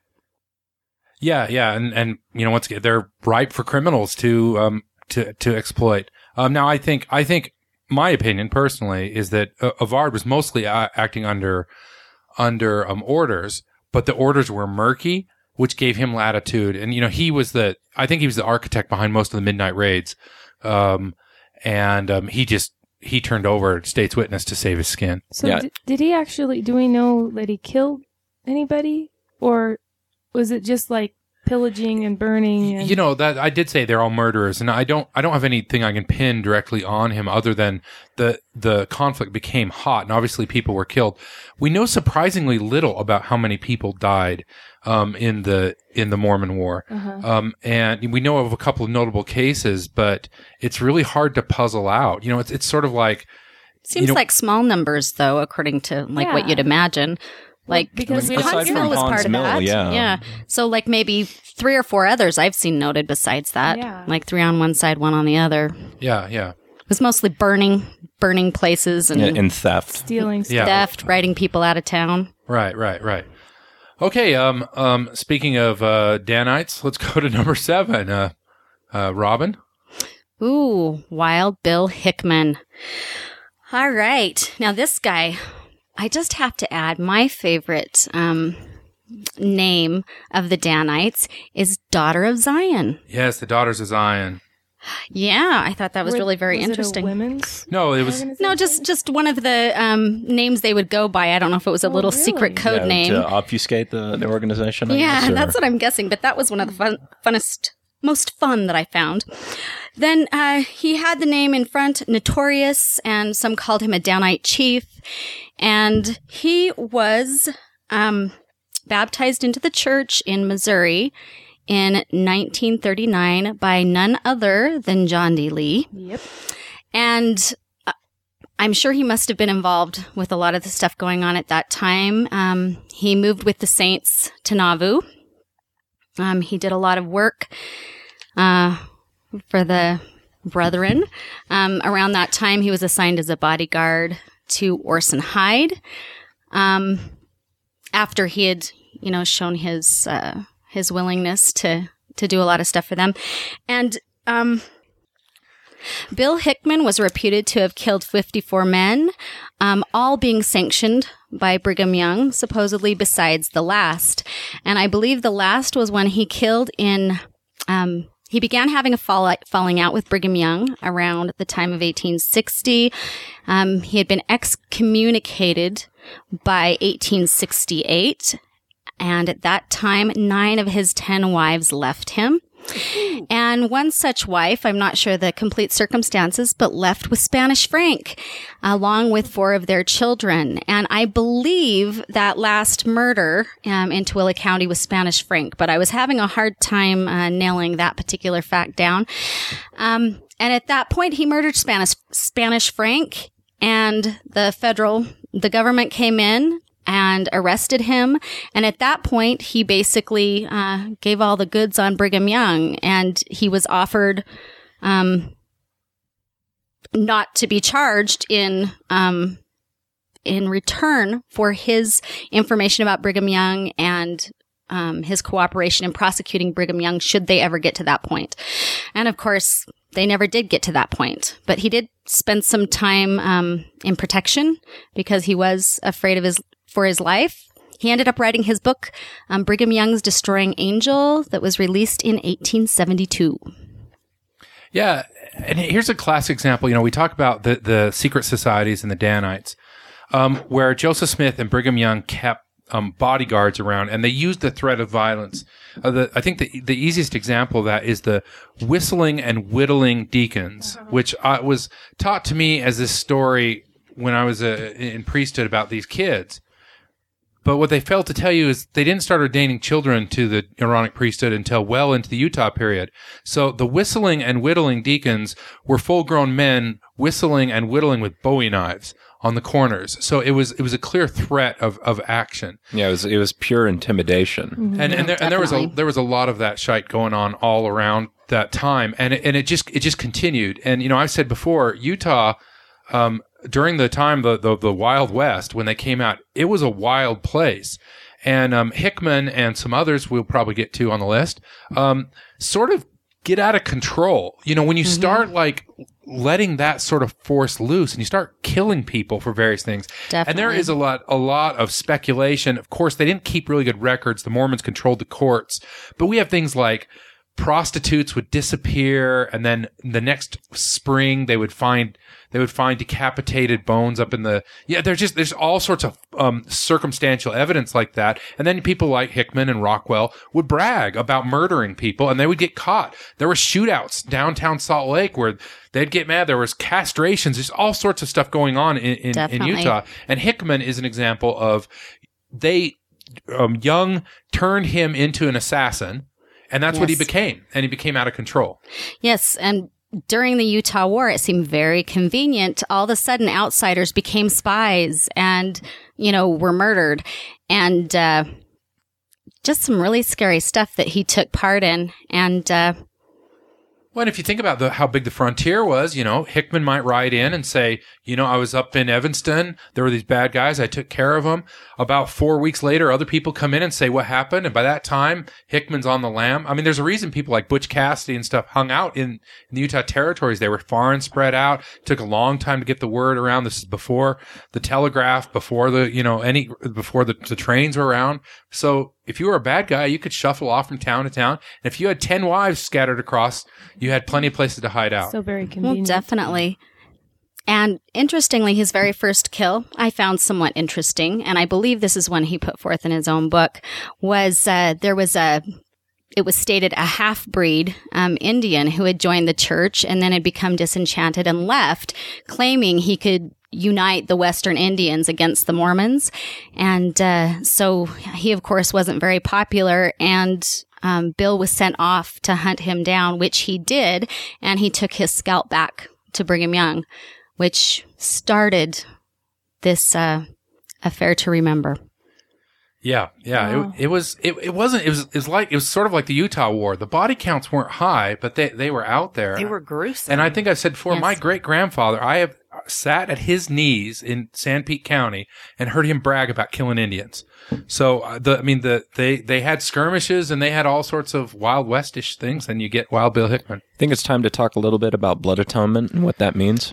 S2: Yeah, yeah, and and you know what's they're ripe for criminals to um to to exploit. Um, now I think I think my opinion personally is that uh, Avard was mostly uh, acting under under um orders, but the orders were murky, which gave him latitude. And you know he was the I think he was the architect behind most of the midnight raids, um, and um, he just. He turned over state's witness to save his skin.
S1: So
S5: Yeah.
S1: d- did he actually? Do we know that he killed anybody, or was it just like pillaging and burning? And-
S2: You know that I did say they're all murderers, and I don't I don't have anything I can pin directly on him other than the the conflict became hot, and obviously people were killed. We know surprisingly little about how many people died um, in the in the Mormon War,
S1: Uh-huh.
S2: um, and we know of a couple of notable cases, but it's really hard to puzzle out. You know, it's it's sort of like
S4: Seems
S2: you know-
S4: like small numbers, though, according to like what
S1: Yeah.
S4: you'd imagine. Like
S1: because we
S5: Aside
S1: don't
S4: Hans
S5: from
S4: Mill was
S5: Hans
S4: part of
S5: Mill,
S4: that.
S5: yeah.
S4: yeah. So like maybe three or four others I've seen noted besides that.
S1: Yeah.
S4: Like three on one side, one on the other.
S2: yeah, yeah.
S4: It was mostly burning, burning places and
S5: And, and theft.
S1: stealing stuff.
S2: Yeah.
S4: theft, writing people out of town.
S2: Right, right, right. Okay. Um. Um. Speaking of uh, Danites, let's go to number seven. Uh. Uh. Robin.
S4: Ooh, Wild Bill Hickman. All right. Now this guy, I just have to add my favorite um, name of the Danites is Daughter of Zion.
S2: Yes, the Daughters of Zion.
S4: Yeah, I thought that was
S1: Were-
S4: really very
S1: was it a
S4: interesting.
S1: women's
S2: No, it was.
S1: organization?
S4: No, just just one of the um, names they would go by. I don't know if it was a
S1: Oh,
S4: little
S1: really?
S4: secret code
S5: Yeah,
S4: name.
S5: to obfuscate the, the organization. I
S4: Yeah,
S5: guess, or-
S4: that's what I'm guessing. But that was one of the fun, funnest, most fun that I found. Then uh, he had the name in front, Notorious, and some called him a downright chief. And he was um, baptized into the church in Missouri in nineteen thirty-nine by none other than John D. Lee.
S1: Yep.
S4: And uh, I'm sure he must have been involved with a lot of the stuff going on at that time. Um, he moved with the Saints to Nauvoo. Um, he did a lot of work uh, for the brethren. Um, around that time, he was assigned as a bodyguard to Orson Hyde. Um, after he had, you know, shown his uh, his willingness to to do a lot of stuff for them, and um, Bill Hickman was reputed to have killed fifty-four men, um, all being sanctioned by Brigham Young, supposedly besides the last. And I believe the last was when he killed in, um, he began having a fall, falling out with Brigham Young around the time of eighteen sixty. Um, he had been excommunicated by eighteen sixty-eight. And at that time, nine of his ten wives left him. And one such wife, I'm not sure the complete circumstances, but left with Spanish Frank, along with four of their children. And I believe that last murder um, in Tooele County was Spanish Frank, but I was having a hard time uh, nailing that particular fact down. Um, and at that point, he murdered Spanish Spanish Frank, and the federal, the government came in and arrested him. And at that point, he basically uh, gave all the goods on Brigham Young, and he was offered um, not to be charged in um, in return for his information about Brigham Young and um, his cooperation in prosecuting Brigham Young should they ever get to that point. And of course, they never did get to that point. But he did spend some time um, in protection because he was afraid of his for his life. He ended up writing his book, um, Brigham Young's Destroying Angel, that was released in eighteen seventy-two.
S2: Yeah, and here's a classic example. You know, we talk about the, the secret societies and the Danites, um, where Joseph Smith and Brigham Young kept um, bodyguards around, and they used the threat of violence. Uh, the, I think the the easiest example of that is the whistling and whittling deacons, which uh, was taught to me as this story when I was uh, in priesthood about these kids. But what they failed to tell you is they didn't start ordaining children to the Aaronic priesthood until well into the Utah period. So the whistling and whittling deacons were full-grown men whistling and whittling with Bowie knives on the corners. So it was it was a clear threat of, of action.
S5: Yeah, it was it was pure intimidation.
S2: And and there, and there was a
S4: Definitely.
S2: there was a lot of that shite going on all around that time, and it, and it just it just continued. And you know, I said before, Utah. Um, during the time, the, the, the Wild West, when they came out, it was a wild place. And, um, Hickman and some others we'll probably get to on the list, um, sort of get out of control. You know, when you mm-hmm. start like letting that sort of force loose and you start killing people for various things.
S4: Definitely.
S2: And there is a lot, a lot of speculation. Of course, they didn't keep really good records. The Mormons controlled the courts, but we have things like prostitutes would disappear, and then the next spring they would find they would find decapitated bones up in the yeah. There's just there's all sorts of um, circumstantial evidence like that, and then people like Hickman and Rockwell would brag about murdering people, and they would get caught. There were shootouts downtown Salt Lake where they'd get mad. There was castrations. There's all sorts of stuff going on in in, in Utah, and Hickman is an example of they um, Young turned him into an assassin. And that's yes. what he became. And he became out of control.
S4: Yes. And during the Utah War, it seemed very convenient. All of a sudden, outsiders became spies and, you know, were murdered. And uh, just some really scary stuff that he took part in. And, uh,
S2: well, and if you think about the, how big the frontier was, you know, Hickman might ride in and say, you know, I was up in Evanston. There were these bad guys. I took care of them. About four weeks later, other people come in and say what happened. And by that time, Hickman's on the lam. I mean, there's a reason people like Butch Cassidy and stuff hung out in, in the Utah territories. They were far and spread out. It took a long time to get the word around. This is before the telegraph, before the, you know, any, before the, the trains were around. So if you were a bad guy, you could shuffle off from town to town. And if you had ten wives scattered across, you had plenty of places to hide out.
S1: So very
S4: Well,
S1: convenient.
S4: definitely. And interestingly, his very first kill, I found somewhat interesting, and I believe this is one he put forth in his own book, was uh, there was a, it was stated a half-breed um, Indian who had joined the church and then had become disenchanted and left, claiming he could unite the Western Indians against the Mormons. And uh, so he, of course, wasn't very popular, and um, Bill was sent off to hunt him down, which he did, and he took his scalp back to Brigham Young, which started this uh, affair to remember.
S2: Yeah, yeah.
S1: Wow.
S2: It, it was. It, it wasn't. It was. It was like. It was sort of like the Utah War. The body counts weren't high, but they they were out there.
S3: They were gruesome.
S2: And I think I've said before,
S4: Yes.
S2: my great grandfather, I have sat at his knees in San Pete County and heard him brag about killing Indians. So uh, the, I mean, the they they had skirmishes and they had all sorts of Wild Westish things, and you get Wild Bill Hickman.
S5: I think it's time to talk a little bit about blood atonement and what that means.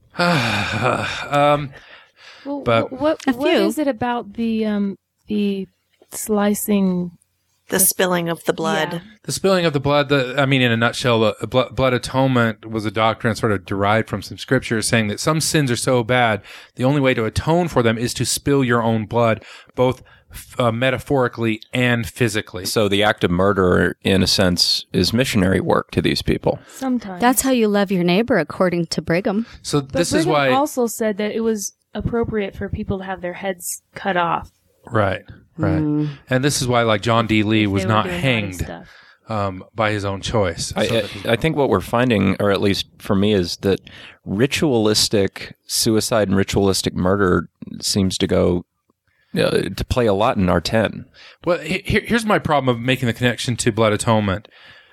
S2: um,
S1: Well,
S2: but-
S1: wh- what
S4: A
S1: what
S4: few.
S1: is it about the um the slicing?
S3: the spilling of the blood.
S1: Yeah.
S2: The spilling of the blood, the, I mean, in a nutshell, the blood, blood atonement was a doctrine sort of derived from some scriptures saying that some sins are so bad, the only way to atone for them is to spill your own blood, both uh, metaphorically and physically.
S5: So the act of murder, in a sense, is missionary work to these people.
S1: Sometimes
S4: That's how you love your neighbor, according to Brigham.
S2: So
S1: But
S2: this is
S1: Brigham
S2: why,
S1: also said that it was appropriate for people to have their heads cut off.
S2: right, right.
S4: Mm.
S2: And this is why, like, John D. Lee
S1: if
S2: was
S1: they were
S2: not
S1: doing naughty
S2: hanged
S1: stuff.
S2: um, by his own choice.
S5: I,
S2: So
S5: I,
S2: that-
S5: I think what we're finding, or at least for me, is that ritualistic suicide and ritualistic murder seems to go uh, to play a lot in R ten.
S2: Well, he- here, here's my problem of making the connection to blood atonement.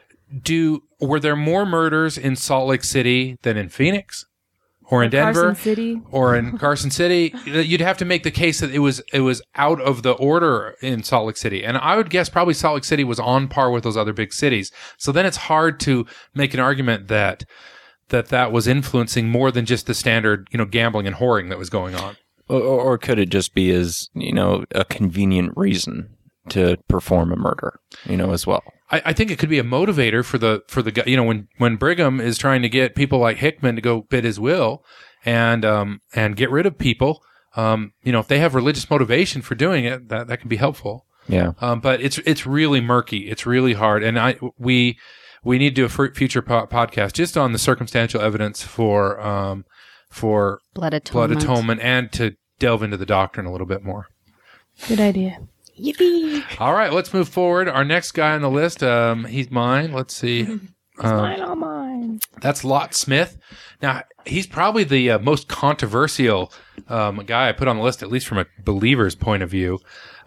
S2: Do were there more murders in Salt Lake City than in Phoenix, or in Denver,
S1: Carson City.
S2: or in Carson City? You'd have to make the case that it was it was out of the order in Salt Lake City, and I would guess probably Salt Lake City was on par with those other big cities. So then it's hard to make an argument that that that was influencing more than just the standard, you know, gambling and whoring that was going on.
S5: Or, or could it just be as, you know, a convenient reason to perform a murder, you know, as well?
S2: I, I think it could be a motivator for the for the guy. You know, when when Brigham is trying to get people like Hickman to go bid his will and um and get rid of people, um, you know, if they have religious motivation for doing it, that that can be helpful.
S5: Yeah.
S2: Um, but it's it's really murky. It's really hard, and I we we need to do a f- future po- podcast just on the circumstantial evidence for um for
S4: Blood atonement.
S2: blood atonement and to delve into the doctrine a little bit more.
S1: Good idea.
S3: Yippee!
S2: All right, let's move forward. Our next guy on the list, um, he's mine. Let's see.
S1: It's
S2: Um,
S1: mine, all mine.
S2: That's Lot Smith. Now, he's probably the uh, most controversial um, guy I put on the list, at least from a believer's point of view.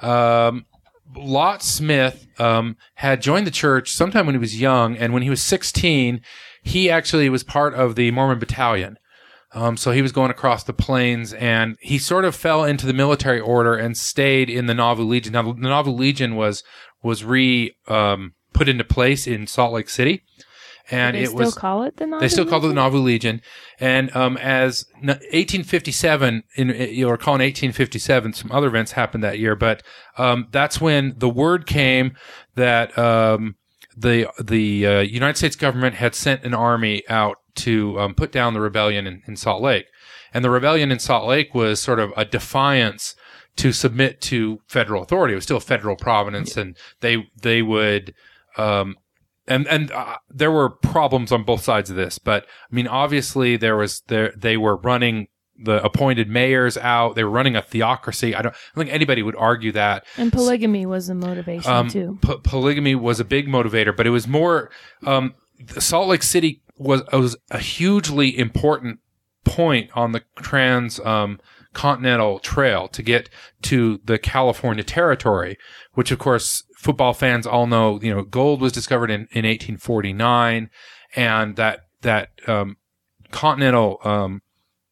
S2: Um, Lot Smith um, had joined the church sometime when he was young, and when he was sixteen, he actually was part of the Mormon Battalion. Um, so he was going across the plains, and he sort of fell into the military order and stayed in the Nauvoo Legion. Now, the Nauvoo Legion was was re um, put into place in Salt Lake City, and
S1: they
S2: it
S1: still
S2: was
S1: call it the Nauvoo
S2: they still call it the
S1: Legion?
S2: Nauvoo Legion. And um, as n- eighteen fifty-seven, in, you'll recall in eighteen fifty-seven, some other events happened that year, but um, that's when the word came that um, the the uh, United States government had sent an army out to um, put down the rebellion in, in Salt Lake. And the rebellion in Salt Lake was sort of a defiance to submit to federal authority. It was still a federal province, and they they would um, and and uh, there were problems on both sides of this. But I mean, obviously there was there they were running the appointed mayors out. They were running a theocracy. I don't, I don't think anybody would argue that.
S1: And polygamy was a motivation
S2: Um,
S1: too.
S2: po- polygamy was a big motivator, but it was more. Um, Salt Lake City was was a hugely important point on the trans um, continental trail to get to the California territory, which of course football fans all know. You know, gold was discovered in, in eighteen forty-nine, and that that um, continental um,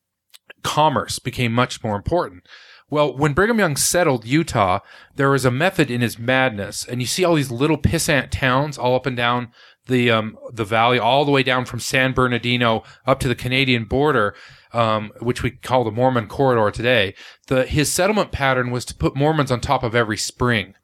S2: commerce became much more important. Well, when Brigham Young settled Utah, there was a method in his madness, and you see all these little pissant towns all up and down the um, the valley, all the way down from San Bernardino up to the Canadian border, um, which we call the Mormon Corridor today. The his settlement pattern was to put Mormons on top of every spring.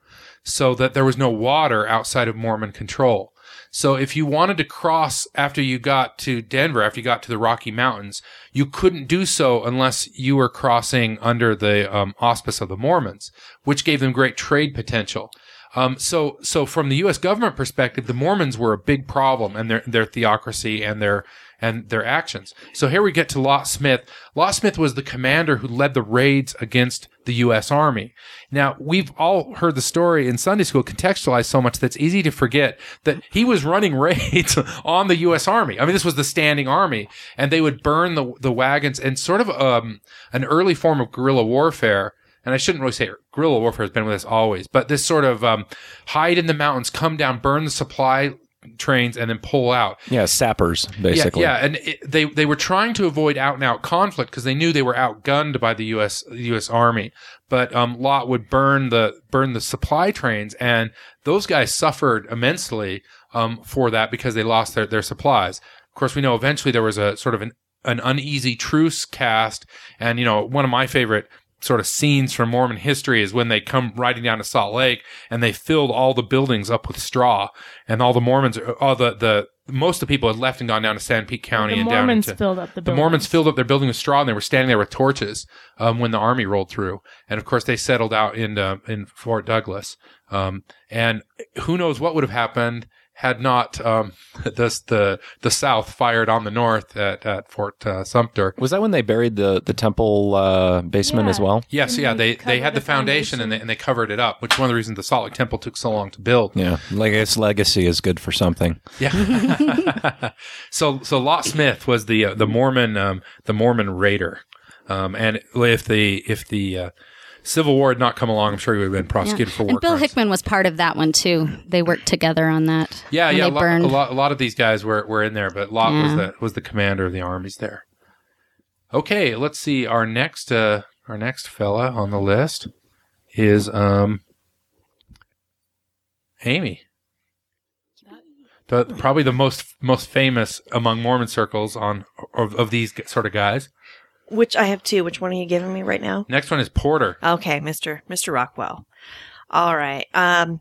S2: so that there was no water outside of Mormon control. So if you wanted to cross after you got to Denver, after you got to the Rocky Mountains, you couldn't do so unless you were crossing under the um, auspice of the Mormons, which gave them great trade potential. Um, so, so from the U S government perspective, the Mormons were a big problem, and their their theocracy and their and their actions. So here we get to Lot Smith. Lot Smith was the commander who led the raids against the U S Army. Now, we've all heard the story in Sunday school contextualized so much that it's easy to forget that he was running raids on the U S Army. I mean, this was the standing army, and they would burn the the wagons, and sort of um, an early form of guerrilla warfare. And I shouldn't really say guerrilla warfare has been with us always, but this sort of um, hide in the mountains, come down, burn the supply trains, and then pull out.
S5: Yeah, sappers, basically.
S2: Yeah, yeah. And it, they they were trying to avoid out and out conflict because they knew they were outgunned by the U S U S Army. But um, Lot would burn the burn the supply trains, and those guys suffered immensely um, for that because they lost their, their supplies. Of course, we know eventually there was a sort of an an uneasy truce cast, and you know, one of my favorite sort of scenes from Mormon history is when they come riding down to Salt Lake and they filled all the buildings up with straw, and all the Mormons, all the, the, most of the people had left and gone down to Sanpete County
S1: The
S2: and
S1: Mormons
S2: down into,
S1: filled up the
S2: the
S1: buildings.
S2: Mormons filled up their building with straw, and they were standing there with torches, um, when the army rolled through. And of course they settled out in, uh, in Fort Douglas. Um, and who knows what would have happened had not um, this, the the South fired on the North at, at Fort uh, Sumter.
S5: Was that when they buried the, the temple uh, basement
S1: Yeah.
S5: as well?
S2: Yes,
S1: And
S2: yeah,
S1: they
S2: they, they had
S1: covered
S2: the
S1: the
S2: foundation, and, they,
S1: foundation.
S2: and they covered it up, which is one of the reasons the Salt Lake Temple took so long to build.
S5: Yeah, like its legacy is good for something.
S2: Yeah. so so Lot Smith was the uh, the Mormon um, the Mormon raider, um, and if the if the uh, Civil War had not come along, I'm sure he would have been prosecuted for war
S4: And Bill
S2: crimes.
S4: Hickman was part of that one too. They worked together on that.
S2: Yeah,
S4: when
S2: yeah. A
S4: They
S2: lot,
S4: burned.
S2: a lot, a lot of these guys were, were in there, but Lot was
S4: Yeah.
S2: the was the commander of the armies there. Okay, let's see. Our next uh, our next fella on the list is um, Amy. The, probably the most most famous among Mormon circles on of, of these sort of guys.
S3: Which I have two. Which one are you giving me right now?
S2: Next one is Porter.
S3: Okay, Mister Mister Rockwell. All right. Um,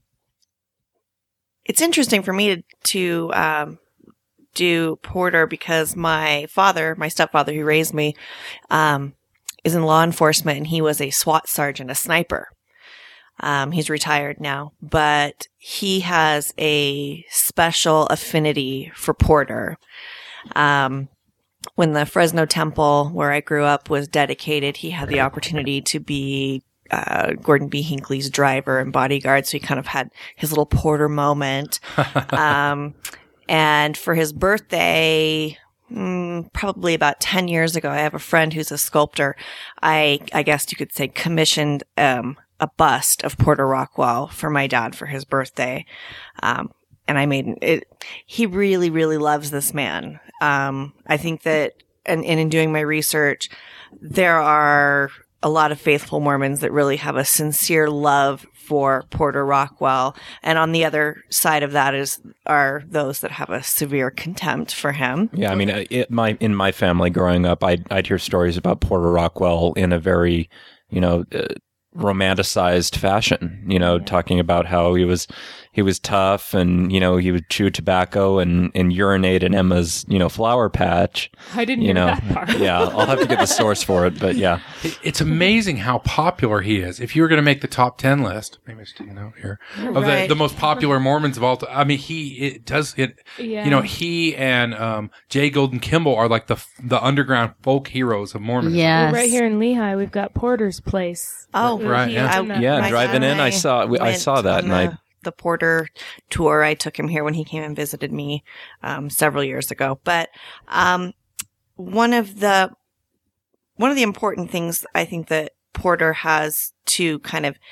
S3: it's interesting for me to, to um, do Porter because my father, my stepfather who raised me, um, is in law enforcement, and he was a SWAT sergeant, a sniper. Um, he's retired now, but he has a special affinity for Porter. Um, when the Fresno Temple, where I grew up, was dedicated, he had the opportunity to be uh, Gordon B. Hinckley's driver and bodyguard. So he kind of had his little Porter moment. um, and for his birthday, mm, probably about ten years ago, I have a friend who's a sculptor. I, I guess you could say commissioned, um, a bust of Porter Rockwell for my dad for his birthday. Um, and I made it, he really, really loves this man. Um, I think that, and, and in doing my research, there are a lot of faithful Mormons that really have a sincere love for Porter Rockwell. And on the other side of that is, are those that have a severe contempt for him.
S5: Yeah, I mean, uh, it, my in my family growing up, I'd, I'd hear stories about Porter Rockwell in a very, you know, uh, romanticized fashion, you know, talking about how he was he was tough, and you know, he would chew tobacco and, and urinate in Emma's, you know, flower patch.
S1: I didn't
S5: You
S1: hear
S5: know,
S1: that part.
S5: yeah, I'll have to get the source for it, but yeah,
S2: It- It's amazing how popular he is. If you were going to make the top ten list, maybe I should take a note here, of
S3: Right.
S2: the, the most popular Mormons of all time. I mean, he it does it.
S1: Yeah.
S2: You know, he and um, Jay Golden Kimball are like the the underground folk heroes of Mormonism.
S4: Yes.
S1: Right here in Lehigh, we've got Porter's Place.
S3: Oh,
S2: Right,
S1: He
S2: yeah.
S1: opened that-
S5: Yeah,
S3: My
S5: driving in, I
S3: son
S5: saw- we- I
S3: went
S5: saw that,
S3: on
S5: and I-
S3: the, the Porter tour. I took him here when he came and visited me um, several years ago. But um, one of the one of the important things I think that Porter has to kind of,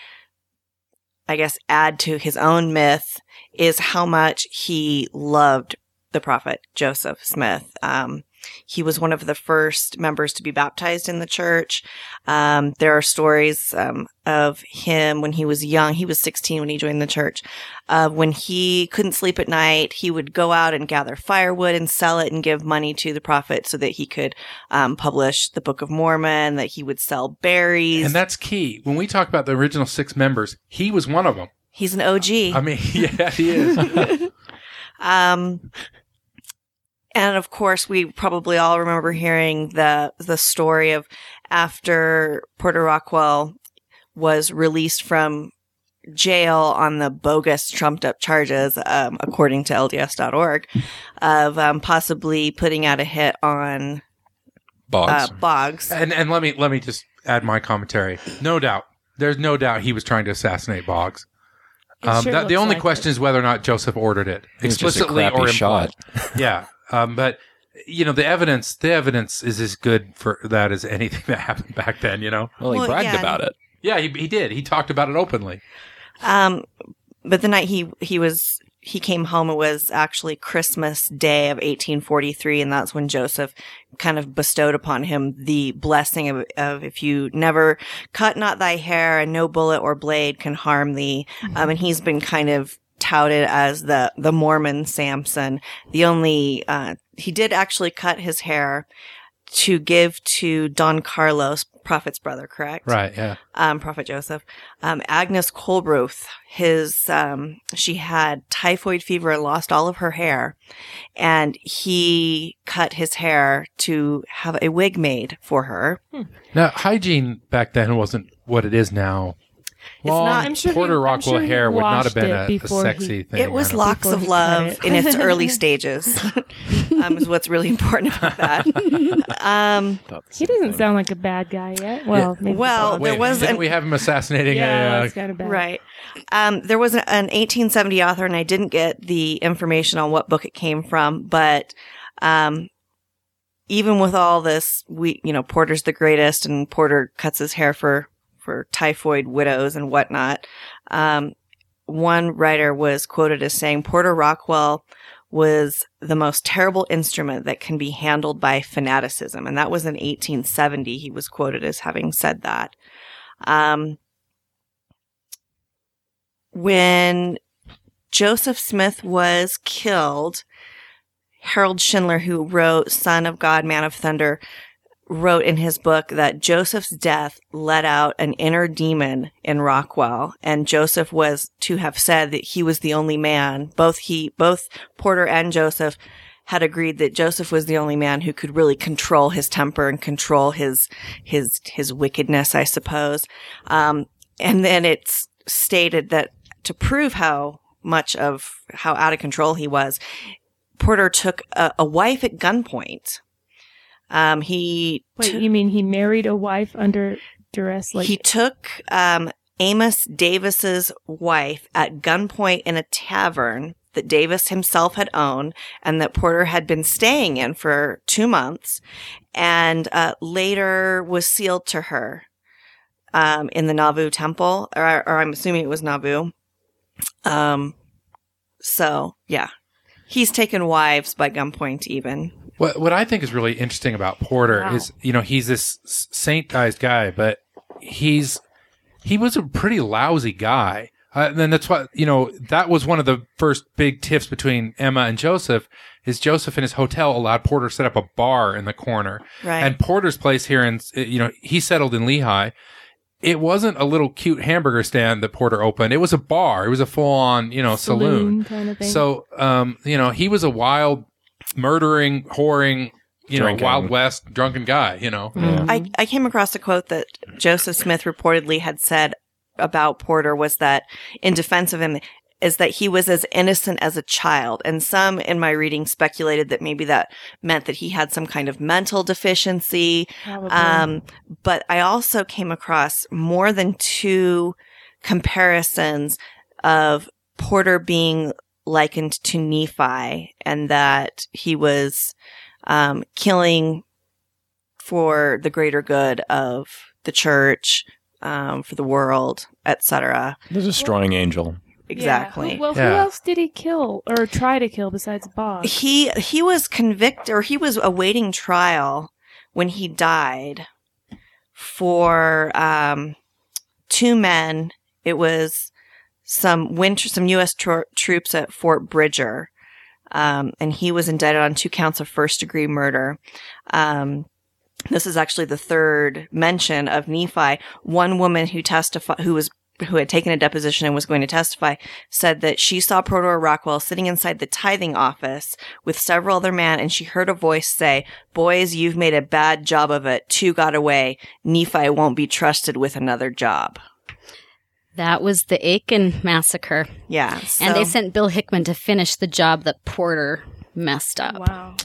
S3: I guess, add to his own myth is how much he loved the prophet Joseph Smith. Um, he was one of the first members to be baptized in the church. Um, there are stories um, of him when he was young. He was sixteen when he joined the church. Uh, when he couldn't sleep at night, he would go out and gather firewood and sell it and give money to the prophet so that he could um, publish the Book of Mormon, that he would sell berries.
S2: And that's key. When we talk about the original six members, he was one of them.
S3: He's an O G.
S2: I mean, yeah, he is.
S3: Um, and of course, we probably all remember hearing the the story of after Porter Rockwell was released from jail on the bogus, trumped up charges, um, according to L D S dot org, of um, possibly putting out a hit on
S5: Boggs.
S3: uh, Boggs.
S2: And and let me let me just add my commentary. No doubt, there's no doubt he was trying to assassinate Boggs.
S1: It
S2: Um,
S1: sure
S2: that, the
S1: looks
S2: only
S1: like
S2: question
S1: it.
S2: is whether or not Joseph ordered it
S5: It was just a
S2: explicitly
S5: crappy
S2: or implied.
S5: shot.
S2: Yeah, um, but you know the evidence. The evidence is as good for that as anything that happened back then. You know.
S5: Well, he
S3: Well,
S5: bragged
S3: yeah.
S5: about it.
S2: Yeah, he he did. He talked about it openly.
S3: Um, but the night he he was he came home, it was actually Christmas Day of eighteen forty-three, and that's when Joseph kind of bestowed upon him the blessing of, of if you never cut not thy hair, and no bullet or blade can harm thee. Um, and he's been kind of touted as the the Mormon Samson. The only uh, he did actually cut his hair to give to Don Carlos, Prophet's brother, correct?
S2: Right. Yeah.
S3: Um, Prophet Joseph. Um, Agnes Colbruth, his, um, she had typhoid fever and lost all of her hair. And he cut his hair to have a wig made for her.
S2: Now, hygiene back then wasn't what it is now. Long
S3: not-
S1: I'm sure he-
S2: Porter
S1: I'm
S2: Rockwell
S1: sure he
S2: hair would not have
S1: washed
S2: been
S1: it
S2: a, a
S1: before
S2: sexy
S1: he-
S2: thing.
S3: It was
S2: I don't-
S3: locks
S1: Before
S3: of
S1: he cut
S3: love
S1: it.
S3: in its early stages. um, is what's really important about that. Um,
S1: He doesn't sound like a bad guy yet. Well, maybe
S3: well,
S1: Boggs.
S3: there
S2: Wait,
S3: was
S2: didn't
S3: an-
S2: we have him assassinating
S1: yeah,
S2: a?
S1: that's
S2: Uh,
S1: kind of bad.
S3: Right. Um, there was an, an eighteen seventy author, and I didn't get the information on what book it came from, but um, even with all this, we, you know, Porter's the greatest, and Porter cuts his hair for, for typhoid widows and whatnot. Um, one writer was quoted as saying, Porter Rockwell was the most terrible instrument that can be handled by fanaticism. And that was in eighteen seventy. He was quoted as having said that. Um, when Joseph Smith was killed, Harold Schindler, who wrote Son of God, Man of Thunder, wrote in his book that Joseph's death let out an inner demon in Rockwell, and Joseph was to have said that he was the only man. Both he, both Porter and Joseph had agreed that Joseph was the only man who could really control his temper and control his his his wickedness, I suppose. Um, and then it's stated that to prove how much of how out of control he was, Porter took a, a wife at gunpoint. Um, he
S1: Wait,
S3: took-
S1: you mean he married a wife under duress? Like
S3: he took um, Amos Davis's wife at gunpoint in a tavern that Davis himself had owned and that Porter had been staying in for two months, and uh, later was sealed to her um, in the Nauvoo temple, or, or I'm assuming it was Nauvoo. Um, so yeah, he's taken wives by gunpoint even.
S2: What what I think is really interesting about Porter
S1: Wow.
S2: is, you know, he's this saintized guy, but he's he was a pretty lousy guy. Uh, and then that's what, you know, that was one of the first big tiffs between Emma and Joseph. Is Joseph in his hotel allowed Porter to set up a bar in the corner,
S3: Right.
S2: and Porter's place here in, you know, he settled in Lehigh. It wasn't a little cute hamburger stand that Porter opened. It was a bar. It was a full on, you know, saloon.
S1: kind of thing.
S2: So, um, you know, he was a wild, murdering, whoring, you
S5: Drinking.
S2: know, Wild West drunken guy, you know.
S5: Yeah.
S3: I, I came across a quote that Joseph Smith reportedly had said about Porter was that, in defense of him, is that he was as innocent as a child. And some in my reading speculated that maybe that meant that he had some kind of mental deficiency.
S1: Probably.
S3: Um, but I also came across more than two comparisons of Porter being likened to Nephi, and that he was um, killing for the greater good of the church, um, for the world, et cetera.
S5: The destroying angel.
S3: Exactly.
S1: Yeah. Well, who
S2: Yeah.
S1: else did he kill or try to kill besides Bob?
S3: He he was convicted, or he was awaiting trial when he died for um, two men. It was some winter, some U S tro- troops at Fort Bridger, um, and he was indicted on two counts of first degree murder. Um, this is actually the third mention of Nephi. One woman who testified, who was who had taken a deposition and was going to testify, said that she saw Porter Rockwell sitting inside the tithing office with several other men, and she heard a voice say, "Boys, you've made a bad job of it. Two got away. Nephi won't be trusted with another job."
S4: That was the Aiken massacre.
S3: Yeah. So,
S4: And they sent Bill Hickman to finish the job that Porter messed up.
S1: Wow.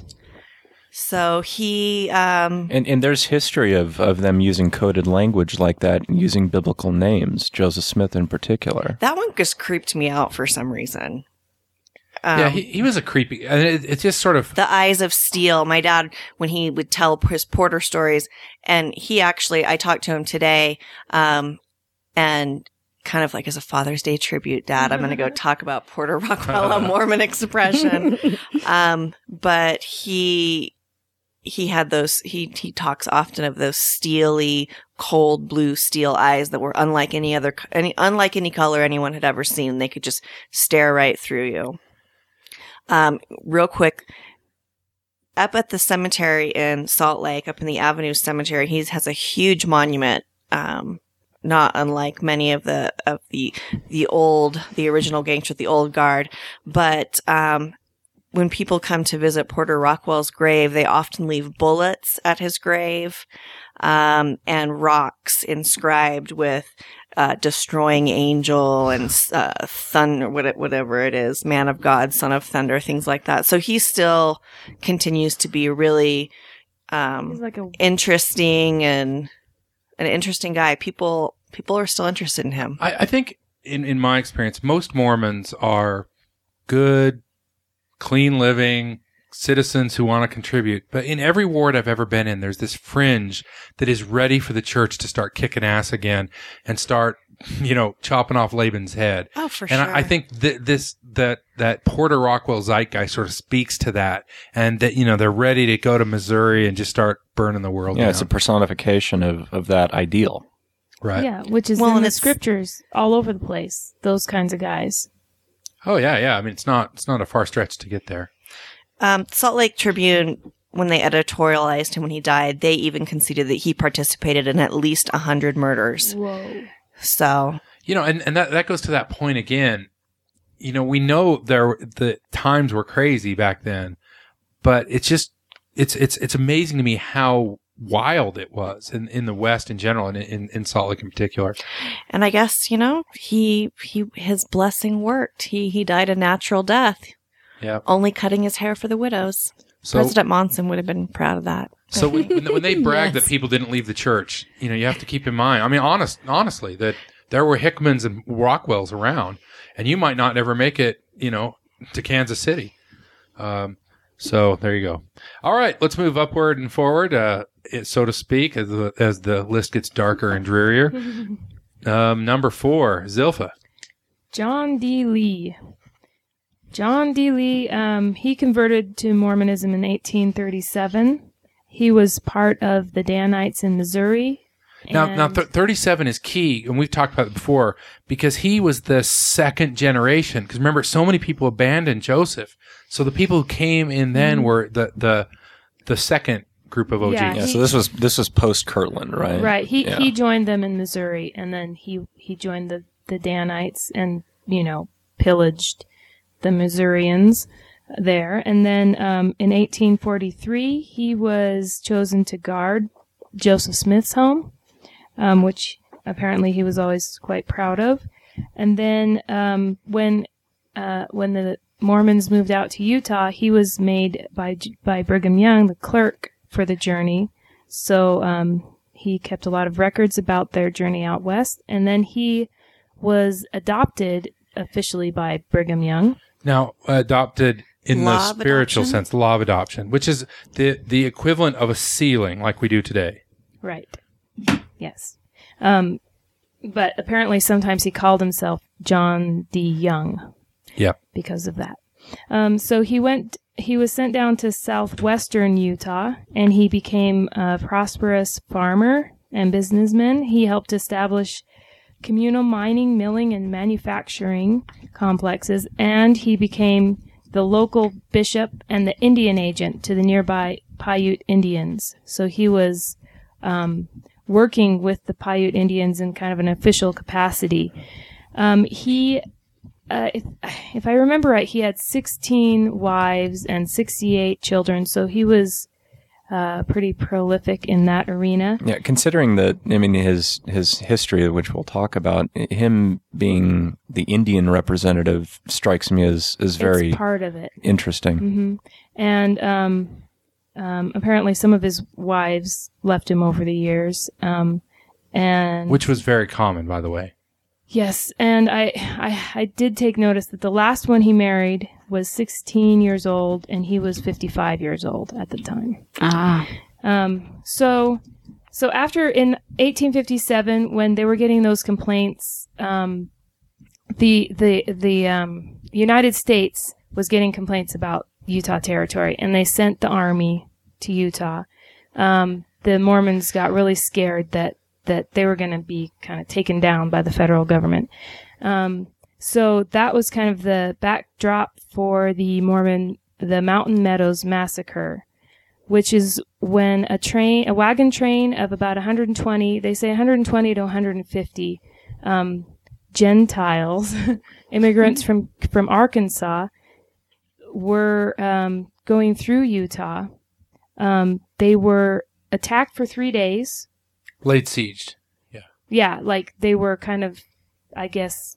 S3: so he, um,
S5: And and there's history of, of them using coded language like that, using biblical names, Joseph Smith in particular.
S3: that one just creeped me out for some reason. Um,
S2: yeah, he, he was a creepy. And it, it just sort of.
S3: The Eyes of Steel. My dad, when he would tell his Porter stories, and he actually, I talked to him today, um, and kind of like as a Father's Day tribute, Dad, I'm going to go talk about Porter Rockwell, a Mormon expression. Um, but he, he had those, he, he talks often of those steely, cold blue steel eyes that were unlike any other, any, unlike any color anyone had ever seen. They could just stare right through you. Um, real quick, up at the cemetery in Salt Lake, up in the Avenue Cemetery, he has a huge monument, um, not unlike many of the, of the, the old, the original gangster, the old guard. But, um, when people come to visit Porter Rockwell's grave, they often leave bullets at his grave, um, and rocks inscribed with, uh, destroying angel and, uh, thunder, whatever it is, man of God, son of thunder, things like that. So he still continues to be really, um,
S1: He's like a
S3: interesting and, an interesting guy. People, people are still interested in him.
S2: I, I think, in, in my experience, most Mormons are good, clean living citizens who want to contribute. But in every ward I've ever been in, there's this fringe that is ready for the church to start kicking ass again and start, you know, chopping off Laban's head.
S3: Oh, for
S2: and
S3: sure.
S2: I, I think that this, that, that Porter Rockwell zeitgeist sort of speaks to that, and that, you know, they're ready to go to Missouri and just start burning the world
S5: Yeah,
S2: down.
S5: it's a personification of, of that ideal.
S2: Right.
S1: yeah, which is
S3: Well,
S1: in
S3: and
S1: the
S3: it's-
S1: scriptures all over the place. Those kinds of guys.
S2: Oh yeah, yeah. I mean, it's not, it's not a far stretch to get there.
S3: Um, Salt Lake Tribune, when they editorialized him when he died, they even conceded that he participated in at least a hundred murders.
S1: Whoa.
S3: So,
S2: You know, and, and that, that goes to that point again. You know, we know there, the times were crazy back then, but it's just, it's, it's, it's amazing to me how wild it was in, in the West in general and in, in Salt Lake in particular.
S3: and I guess, you know, he, he, his blessing worked. He, he died a natural death,
S2: Yeah.
S3: only cutting his hair for the widows.
S2: So,
S3: President Monson would have been proud of that.
S2: so when, when they brag
S1: Yes.
S2: that people didn't leave the church, you know, you have to keep in mind, I mean, honest, honestly, that there were Hickmans and Rockwells around, and you might not ever make it, you know, to Kansas City. Um, so there you go. All right, let's move upward and forward, uh, it, so to speak, as the, as the list gets darker and drearier. Um, number four, Zilpha.
S1: John D. Lee. John D. Lee, um, he converted to Mormonism in eighteen thirty-seven. He was part of the Danites in Missouri.
S2: Now,
S1: and-
S2: now, th- thirty-seven is key, and we've talked about it before, because he was the second generation. Because remember, so many people abandoned Joseph, so the people who came in then were the the the second group of O Gs.
S1: Yeah,
S5: Yeah,
S1: He-
S5: so this was this was post Kirtland, right?
S1: Right. He
S5: Yeah.
S1: he joined them in Missouri, and then he he joined the the Danites, and you know pillaged the Missourians there. And then um, in eighteen forty-three, he was chosen to guard Joseph Smith's home, um, which apparently he was always quite proud of. And then um, when uh, when the Mormons moved out to Utah, he was made by by Brigham Young the clerk for the journey. So um, he kept a lot of records about their journey out west, and then he was adopted officially by Brigham Young.
S2: Now, adopted in
S3: Law
S2: the
S3: of
S2: spiritual
S3: adoption?
S2: sense, the law of adoption, which is the the equivalent of a sealing, like we do today.
S1: Right. Yes. Um, but apparently sometimes he called himself John D. Young
S2: Yeah.
S1: because of that. Um, so he went, he was sent down to southwestern Utah, and he became a prosperous farmer and businessman. He helped establish communal mining, milling, and manufacturing complexes, and he became the local bishop and the Indian agent to the nearby Paiute Indians. So he was um, working with the Paiute Indians in kind of an official capacity. Um, he, uh, if, if I remember right, he had sixteen wives and sixty-eight children, so he was uh, pretty prolific in that arena.
S5: Yeah, considering that, I mean, his his history, which we'll talk about, him being the Indian representative strikes me as, as very
S1: It's part of it.
S5: interesting.
S1: hmm And um, um, apparently some of his wives left him over the years. Um, and
S2: Which was very common, by the way.
S1: Yes, and I, I I did take notice that the last one he married was sixteen years old, and he was fifty-five years old at the time.
S6: Ah.
S1: Um, so, so after in eighteen fifty-seven, when they were getting those complaints, um, the the the um, United States was getting complaints about Utah Territory, and they sent the army to Utah. Um, the Mormons got really scared that that they were going to be kind of taken down by the federal government. Um, so that was kind of the backdrop for the Mormon, the Mountain Meadows Massacre, which is when a train, a wagon train of about one hundred twenty, they say one hundred twenty to one hundred fifty, um, Gentiles, immigrants from, from Arkansas, were, um, going through Utah. Um, they were attacked for three days.
S2: Laid sieged. Yeah.
S1: Yeah, like they were kind of, I guess,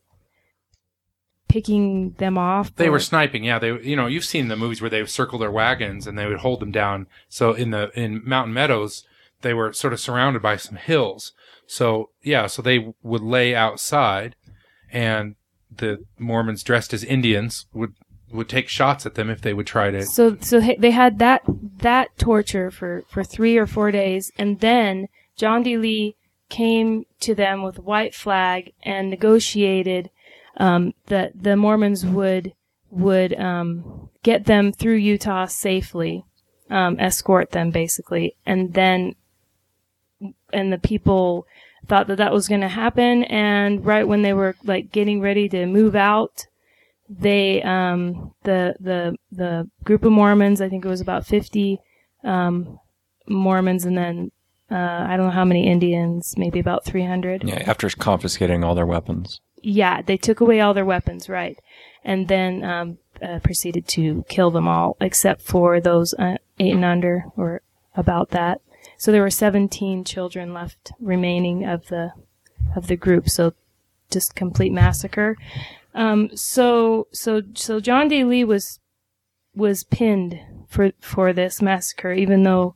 S1: picking them off.
S2: They
S1: or-
S2: were sniping. Yeah. They, you know, you've seen the movies where they would circle their wagons and they would hold them down. So in the, in Mountain Meadows, they were sort of surrounded by some hills. So yeah, so they would lay outside and the Mormons dressed as Indians would, would take shots at them if they would try to.
S1: So, so h- they had that that torture for, for three or four days, and then John D. Lee came to them with a white flag and negotiated um, that the Mormons would would um, get them through Utah safely, um, escort them basically, and then and the people thought that that was going to happen. And right when they were like getting ready to move out, they um, the the the group of Mormons, I think it was about fifty um, Mormons, and then. Uh, I don't know how many Indians, maybe about three hundred.
S5: Yeah, after confiscating all their weapons.
S1: Yeah, they took away all their weapons, right. And then um, uh, proceeded to kill them all, except for those uh, eight and under, or about that. So there were seventeen children left remaining of the of the group, so just complete massacre. Um, so so so John D. Lee was was pinned for for this massacre, even though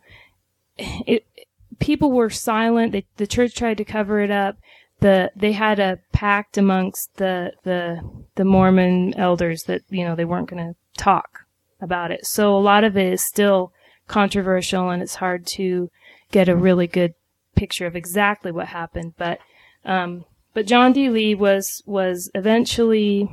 S1: it people were silent. They, the church tried to cover it up. The they had a pact amongst the the the Mormon elders that, you know, they weren't going to talk about it. So a lot of it is still controversial, and it's hard to get a really good picture of exactly what happened. But um, but John D. Lee was was eventually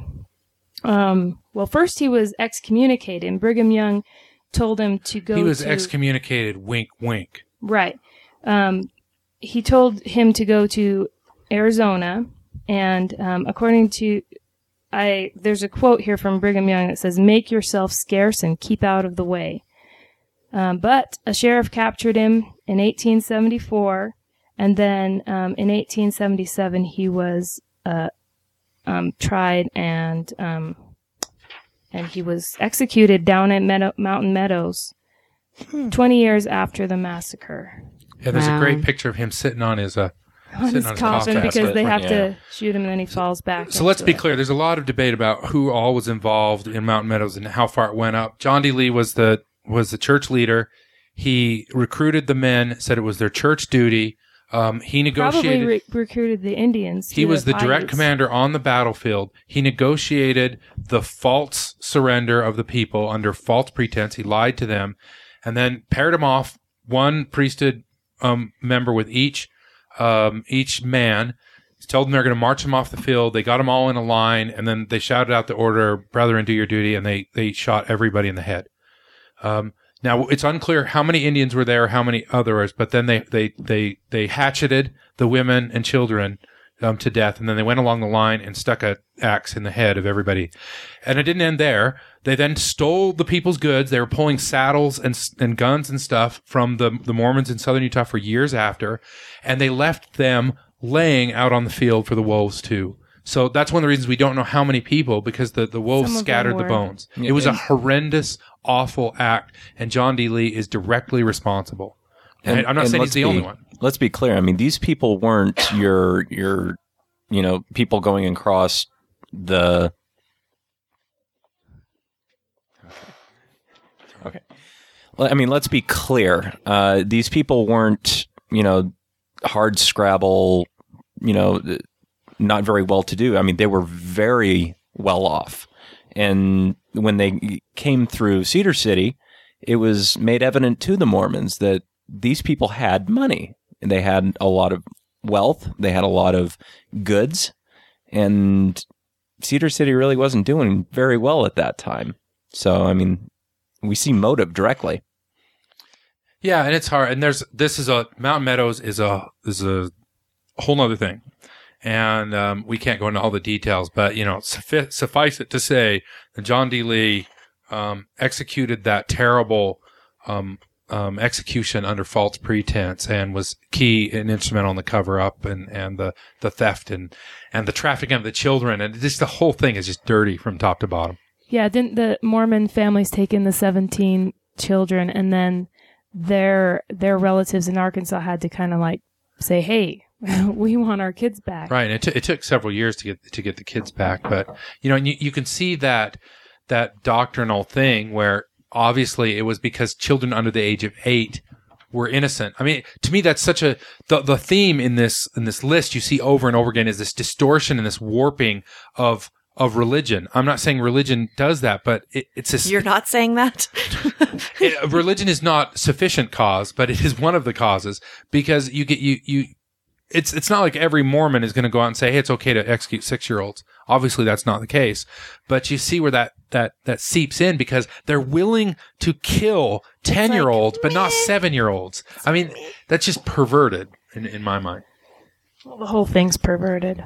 S1: um, well, first he was excommunicated, and Brigham Young told him to go.
S2: He was
S1: to,
S2: excommunicated. Wink, wink.
S1: Right. Um, he told him to go to Arizona, and um, according to, I there's a quote here from Brigham Young that says, "Make yourself scarce and keep out of the way." Um, but a sheriff captured him in eighteen seventy-four, and then um, in eighteen seventy-seven he was uh, um, tried and um, and he was executed down at Meadow, Mountain Meadows, twenty years after the massacre.
S2: Yeah, there's
S6: Wow.
S2: a great picture of him sitting on his uh,
S1: On
S2: sitting
S1: his
S2: on his
S1: coffin,
S2: coffin.
S1: because they have
S5: Yeah.
S1: to shoot him and then he falls back.
S2: So let's
S1: into
S2: be
S1: it.
S2: clear. There's a lot of debate about who all was involved in Mountain Meadows and how far it went up. John D. Lee was the was the church leader. He recruited the men, said it was their church duty. Um, he negotiated.
S1: Probably re- recruited the Indians.
S2: He
S1: too,
S2: was the direct
S1: Paiutes.
S2: commander on the battlefield. He negotiated the false surrender of the people under false pretense. He lied to them and then paired them off, one priesthood um, member with each um, each man. He told them they're going to march them off the field. They got them all in a line, and then they shouted out the order, "Brethren, do your duty," and they, they shot everybody in the head. Um, now, it's unclear how many Indians were there, how many others, but then they, they, they, they hatcheted the women and children um, to death, and then they went along the line and stuck a axe in the head of everybody. And it didn't end there. They then stole the people's goods. They were pulling saddles and and guns and stuff from the the Mormons in southern Utah for years after, and they left them laying out on the field for the wolves too. So that's one of the reasons we don't know how many people, because the, the wolves
S1: Some of them
S2: scattered the
S1: were.
S2: bones.
S5: Yeah,
S2: It was a
S5: and-
S2: horrendous, awful act, and John D. Lee is directly responsible. And, I'm not
S5: and
S2: saying he's
S5: let's
S2: the
S5: be-
S2: only one.
S5: Let's be clear. I mean, these people weren't your your you know people going across the. Okay. Well, I mean, let's be clear. Uh, these people weren't you know hard scrabble, you know, not very well to do. I mean, they were very well off, and when they came through Cedar City, it was made evident to the Mormons that these people had money. They had a lot of wealth. They had a lot of goods. And Cedar City really wasn't doing very well at that time. So, I mean, we see motive directly.
S2: Yeah, and it's hard. And there's this is a Mountain Meadows is a is a whole nother thing, and um, we can't go into all the details. But you know, suffice, suffice it to say that John D. Lee um, executed that terrible um, um, execution under false pretense, and was key and instrumental in the cover up and, and the, the theft and and the trafficking of the children, and just the whole thing is just dirty from top to bottom.
S1: Yeah, didn't the Mormon families take in the seventeen children, and then their their relatives in Arkansas had to kind of like say, "Hey, we want our kids back."
S2: Right, and it, t- it took several years to get to get the kids back, but you know, and you, you can see that that doctrinal thing where obviously it was because children under the age of eight were innocent. I mean, to me, that's such a the the theme in this in this list you see over and over again is this distortion and this warping of of religion. I'm not saying religion does that, but it, it's a
S3: You're not saying that?
S2: it, religion is not sufficient cause, but it is one of the causes, because you get you you. It's it's not like every Mormon is going to go out and say, "Hey, it's okay to execute six-year-olds." Obviously, that's not the case. But you see where that that that seeps in, because they're willing to kill ten-year-olds, but not seven-year-olds. I mean, that's just perverted in, in my mind.
S1: Well, the whole thing's perverted.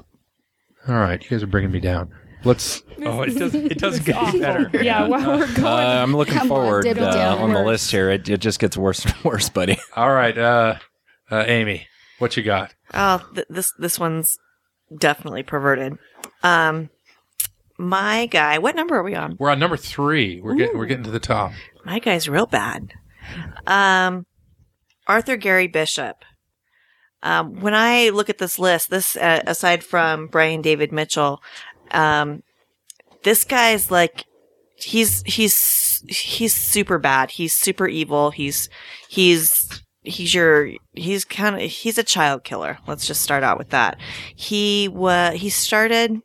S2: All right, you guys are bringing me down. Let's. Oh, it doesn't. It doesn't get any better.
S1: Yeah, while we're
S5: Uh,
S1: going.
S5: I'm looking
S6: Come on,
S5: forward
S6: diddle
S5: uh,
S6: down
S5: on the
S6: worse.
S5: list here. It, it just gets worse and worse, buddy.
S2: All right, uh, uh, Amy, what you got?
S3: Oh, th- this this one's definitely perverted. Um, my guy, what number are we on?
S2: We're on number three. We're getting we're getting to the top.
S3: My guy's real bad. Um, Arthur Gary Bishop. Um, when I look at this list, this uh, aside from Brian David Mitchell, um, this guy's like he's he's he's super bad. He's super evil. He's he's he's your he's kind of he's a child killer. Let's just start out with that. He wa he started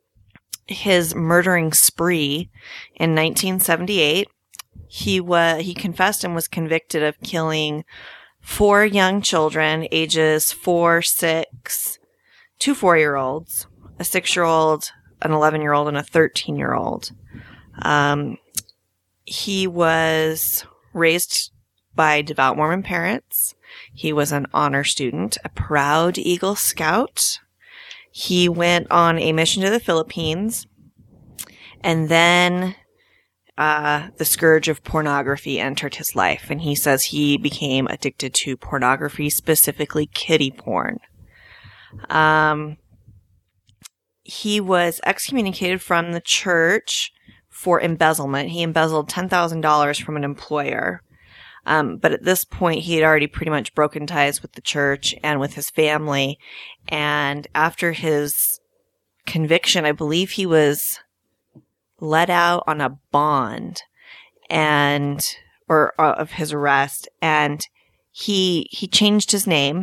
S3: his murdering spree in nineteen seventy-eight. He was he confessed and was convicted of killing four young children, ages four, six, two four-year-olds, a six-year-old, an eleven-year-old, and a thirteen-year-old. Um, he was raised by devout Mormon parents. He was an honor student, a proud Eagle Scout. He went on a mission to the Philippines, and then uh, the scourge of pornography entered his life, and he says he became addicted to pornography, specifically kiddie porn. Um, he was excommunicated from the church for embezzlement. He embezzled ten thousand dollars from an employer. Um, but at this point, he had already pretty much broken ties with the church and with his family. And after his conviction, I believe he was let out on a bond and, or uh, of his arrest. And he, he changed his name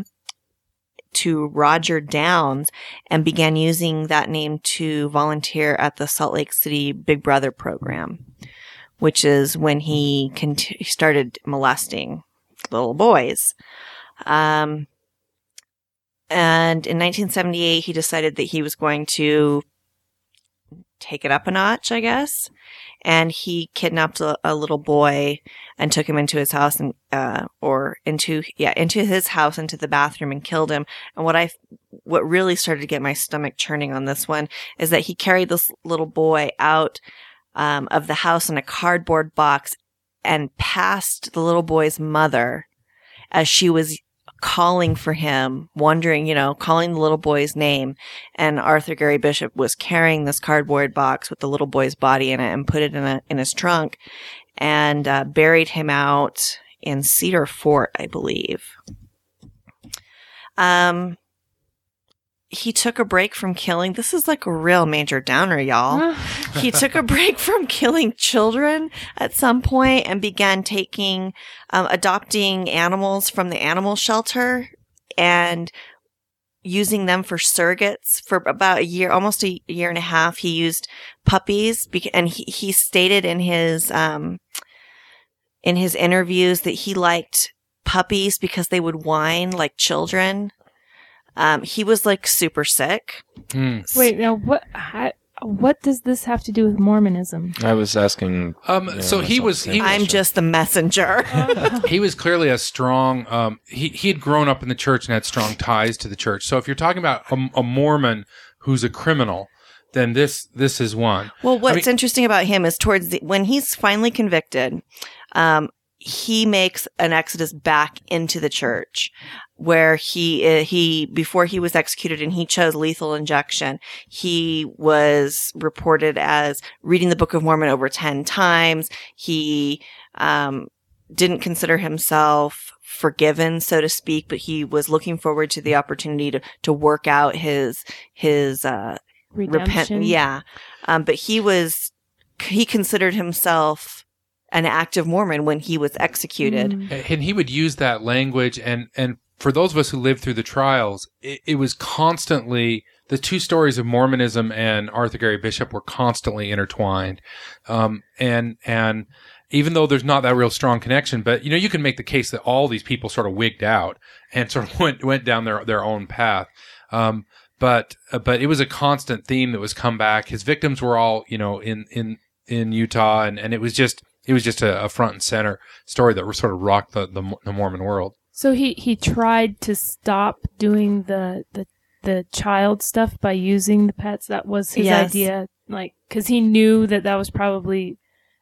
S3: to Roger Downs and began using that name to volunteer at the Salt Lake City Big Brother program, which is when he cont- he started molesting little boys. Um, and in nineteen seventy-eight, he decided that he was going to take it up a notch, I guess. And he kidnapped a, a little boy and took him into his house and, uh, or into, yeah, into his house, into the bathroom and killed him. And what I, what really started to get my stomach churning on this one is that he carried this little boy out, um, of the house in a cardboard box and past the little boy's mother as she was calling for him, wondering, you know, calling the little boy's name. And Arthur Gary Bishop was carrying this cardboard box with the little boy's body in it and put it in a, in his trunk and uh, buried him out in Cedar Fort, I believe. Um, he took a break from killing. This is like a real major downer, y'all. He took a break from killing children at some point and began taking, um, adopting animals from the animal shelter and using them for surrogates for about a year, almost a year and a half. He used puppies beca- and he, he stated in his, um, in his interviews that he liked puppies because they would whine like children. Um, he was like super sick.
S2: Mm.
S1: Wait, now what? How, what does this have to do with Mormonism?
S5: I was asking.
S2: Um,
S5: you know,
S2: so he
S5: myself
S2: was
S5: the
S2: he
S5: same
S3: I'm
S5: question.
S3: just the messenger.
S2: he was clearly a strong. Um, he he had grown up in the church and had strong ties to the church. So if you're talking about a, a Mormon who's a criminal, then this this is one.
S3: Well, what's
S2: I mean-
S3: interesting about him is towards the, when he's finally convicted, um, he makes an exodus back into the church where he, uh, he, before he was executed and he chose lethal injection, he was reported as reading the Book of Mormon over ten times. He, um, didn't consider himself forgiven, so to speak, but he was looking forward to the opportunity to, to work out his, his, uh, repent.
S1: Redemption.
S3: Yeah. Um, but he was, he considered himself an active Mormon when he was executed.
S1: Mm.
S2: And he would use that language, and and for those of us who lived through the trials, it, it was constantly, the two stories of Mormonism and Arthur Gary Bishop were constantly intertwined. Um, and, and even though there's not that real strong connection, but, you know, you can make the case that all these people sort of wigged out and sort of went, went down their, their own path. Um, but, uh, but it was a constant theme that was come back. His victims were all, you know, in, in, in Utah, and, and it was just, it was just a, a front and center story that sort of rocked the, the, the Mormon world.
S1: So he, he tried to stop doing the, the the child stuff by using the pets. That was his
S3: Yes.
S1: idea, like, because he knew that that was probably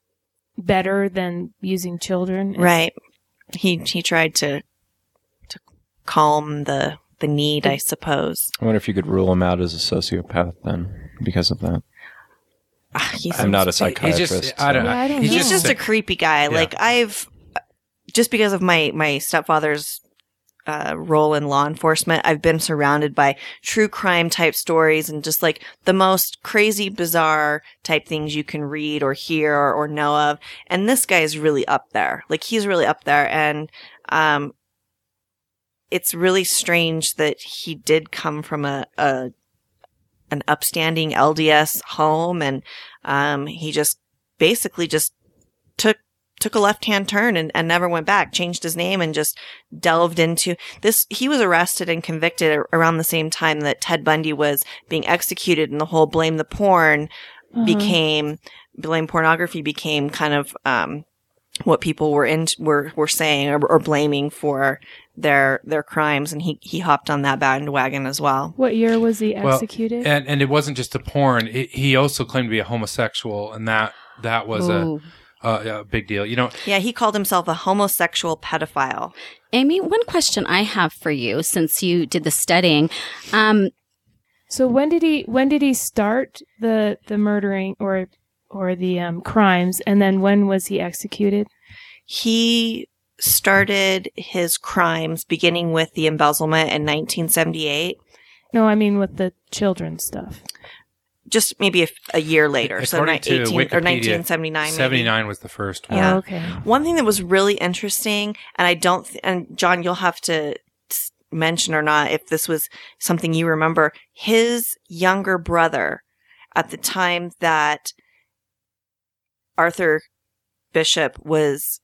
S1: better than using children.
S3: Right. He, he tried to, to calm the, the need, I suppose.
S5: I wonder if you could rule him out as a sociopath then, because of that.
S3: Ah, he's
S5: I'm not a
S2: He's
S5: psychiatrist.
S2: just, I don't
S5: so-
S2: know.
S1: Yeah, I don't
S2: he's
S1: know.
S3: He's just a
S2: sick.
S3: creepy guy.
S2: Yeah.
S3: Like I've, just because of my, my stepfather's, uh, role in law enforcement, I've been surrounded by true crime type stories and just like the most crazy, bizarre type things you can read or hear or, or know of. And this guy is really up there. Like he's really up there. And, um, it's really strange that he did come from a, a, an upstanding L D S home, and um, he just basically just took took a left hand turn and, and never went back. Changed his name and just delved into this. He was arrested and convicted around the same time that Ted Bundy was being executed, and the whole blame the porn
S1: Uh-huh.
S3: became blame pornography became kind of um, what people were in were were saying or, or blaming for their their crimes, and he he hopped on that bandwagon as well.
S1: What year was he
S2: Well,
S1: executed?
S2: And and it wasn't just the porn. It, he also claimed to be a homosexual, and that that was a,
S6: Ooh.
S2: a a big deal. You know,
S3: Yeah, he called himself a homosexual pedophile.
S6: Amy, one question I have for you, since you did the studying. Um,
S1: So when did he when did he start the the murdering or or the um, crimes, and then when was he executed?
S3: He started his crimes beginning with the embezzlement in nineteen seventy-eight,
S1: No, I mean with the children stuff.
S3: just maybe a, a year later. So
S2: according
S3: ni-
S2: to
S3: eighteen or
S2: Wikipedia,
S3: nineteen seventy-nine. maybe.
S2: seventy-nine was the first one.
S3: Yeah.
S1: Oh, okay.
S3: One thing that was really interesting, and I don't, th- and John, you'll have to s- mention or not if this was something you remember. His younger brother, at the time that Arthur Bishop was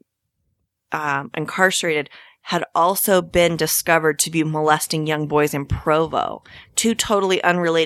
S3: um, incarcerated, had also been discovered to be molesting young boys in Provo. Two totally unrelated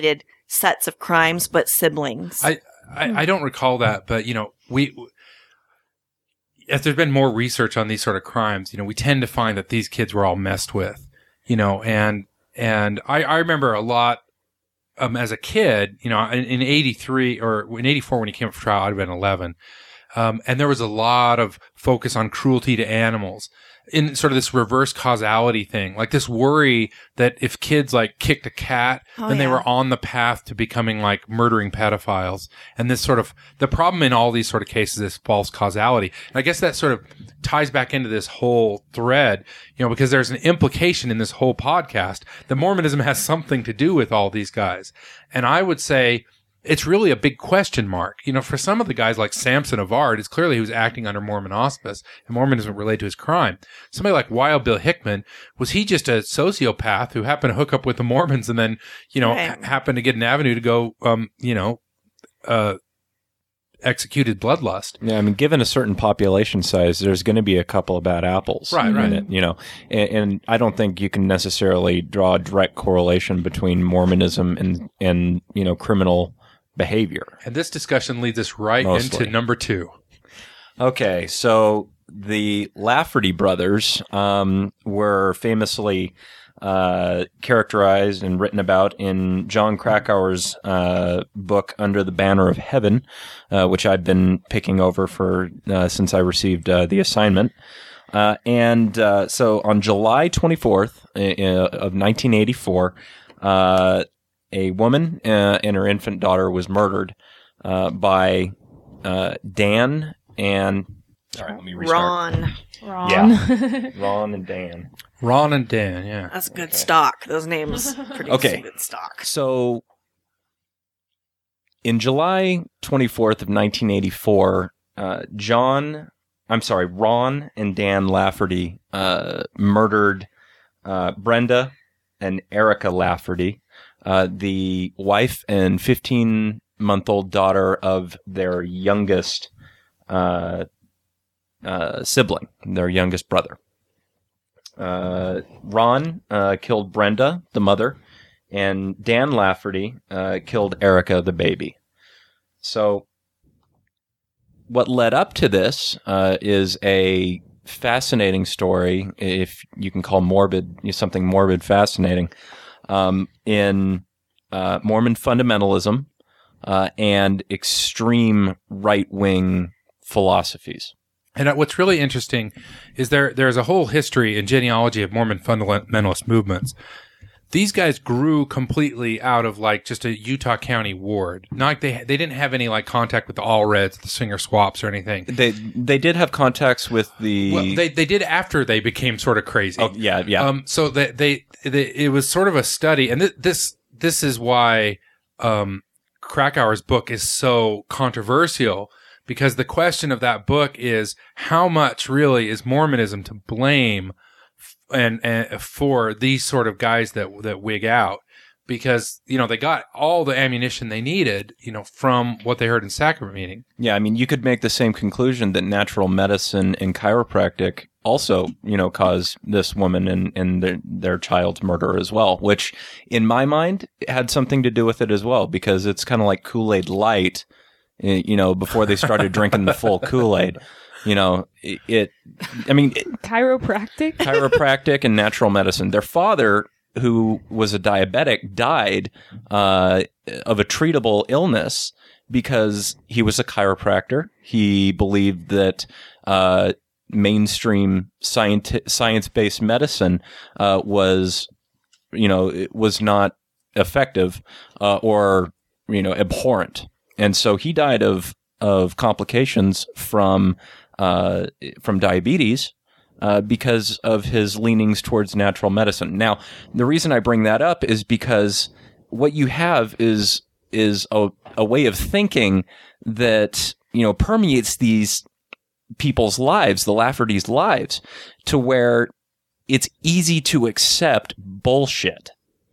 S3: sets of crimes, but siblings.
S2: I, I, I don't recall that, but, you know, we, if there's been more research on these sort of crimes, you know, we tend to find that these kids were all messed with, you know, and, and I, I remember a lot, um, as a kid, you know, in, in eighty-three or in eighty-four when he came up for trial, I'd have been eleven. Um, and there was a lot of focus on cruelty to animals in sort of this reverse causality thing, like this worry that if kids like kicked a cat,
S3: Oh,
S2: then they
S3: yeah.
S2: were on the path to becoming like murdering pedophiles. And this sort of, the problem in all these sort of cases is false causality. And I guess that sort of ties back into this whole thread, you know, because there's an implication in this whole podcast that Mormonism has something to do with all these guys. And I would say, it's really a big question mark. You know, for some of the guys like Samson of Ard, it's clearly he was acting under Mormon auspice, and Mormonism related to his crime. Somebody like Wild Bill Hickman, was he just a sociopath who happened to hook up with the Mormons and then, you know,
S3: Right.
S2: ha- happened to get an avenue to go, um, you know, uh, executed bloodlust?
S5: Yeah, I mean, given a certain population size, there's going to be a couple of bad apples.
S2: Right,
S5: in
S2: right.
S5: it, you know, and, and I don't think you can necessarily draw a direct correlation between Mormonism and, and you know, criminal behavior.
S2: And this discussion leads us right
S5: Mostly.
S2: into number two.
S5: Okay, so the Lafferty brothers um, were famously uh, characterized and written about in John Krakauer's uh, book Under the Banner of Heaven, uh, which I've been picking over for uh, since I received uh, the assignment. Uh, and uh, so on July twenty-fourth uh, of nineteen eighty-four, uh, a woman uh, and her infant daughter was murdered uh, by uh, Dan and sorry, let me restart.
S3: Ron.
S1: Ron.
S5: Yeah. Ron and Dan.
S2: Ron and Dan, yeah.
S3: That's good stock. Those names produce
S5: Okay.
S3: good stock.
S5: So in July twenty-fourth of nineteen eighty-four, uh, John, I'm sorry, Ron and Dan Lafferty uh, murdered uh, Brenda and Erica Lafferty, uh, the wife and fifteen-month-old daughter of their youngest uh, uh, sibling, their youngest brother. Uh, Ron uh, killed Brenda, the mother, and Dan Lafferty uh, killed Erica, the baby. So what led up to this uh, is a fascinating story, if you can call morbid something morbid fascinating, um, in uh, Mormon fundamentalism uh, and extreme right-wing philosophies.
S2: And what's really interesting is there there's a whole history and genealogy of Mormon fundamentalist movements. These guys grew completely out of like just a Utah County ward. Not like they they didn't have any like contact with the All Reds, the Singer Swaps, or anything.
S5: They they did have contacts with the.
S2: Well, they they did after they became sort of crazy.
S5: Oh yeah, yeah.
S2: Um, so they, they, they, it was sort of a study, and th- this, this is why, um, Krakauer's book is so controversial, because the question of that book is how much really is Mormonism to blame f- and, and for these sort of guys that, that wig out, because, you know, they got all the ammunition they needed, you know, from what they heard in sacrament meeting.
S5: Yeah, I mean, you could make the same conclusion that natural medicine and chiropractic also, you know, caused this woman and, and their, their child's murder as well, which in my mind had something to do with it as well, because it's kind of like Kool-Aid Light, you know, before they started drinking the full Kool-Aid. You know, it, it I mean, it,
S1: Chiropractic?
S5: chiropractic and natural medicine. Their father, who was a diabetic, died uh, of a treatable illness because he was a chiropractor. He believed that uh, mainstream scienti- science-based medicine uh, was, you know, it was not effective uh, or, you know, abhorrent. And so he died of of complications from uh, from diabetes. Uh, because of his leanings towards natural medicine. Now, the reason I bring that up is because what you have is is a, a way of thinking that, you know, permeates these people's lives, the Lafferty's lives, to where it's easy to accept bullshit.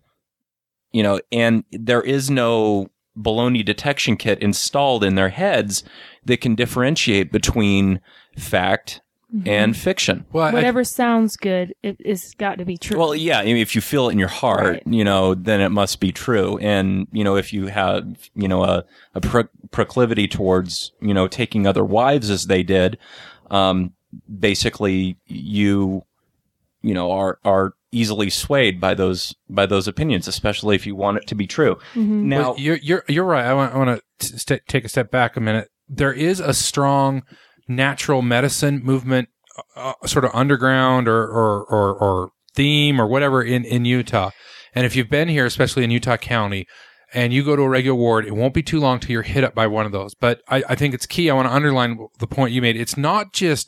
S5: You know, and there is no baloney detection kit installed in their heads that can differentiate between fact
S1: Mm-hmm.
S5: and fiction.
S2: Well, I-
S1: Whatever sounds good, it, it's got to be true.
S5: Well, yeah, I mean, if you feel it in your heart,
S1: Right.
S5: you know, then it must be true. And, you know, if you have, you know, a, a pro- proclivity towards, you know, taking other wives as they did, um, basically you, you know, are, are easily swayed by those, by those opinions, especially if you want it to be true.
S1: Mhm.
S5: Now,
S2: Well, you're you're you're right. I want I want to st- take a step back a minute. There is a strong natural medicine movement, uh, sort of underground or or or, or theme or whatever in in Utah. And if you've been here, especially in Utah County, and you go to a regular ward, it won't be too long till you're hit up by one of those. But I, I think it's key. I want to underline the point you made. It's not just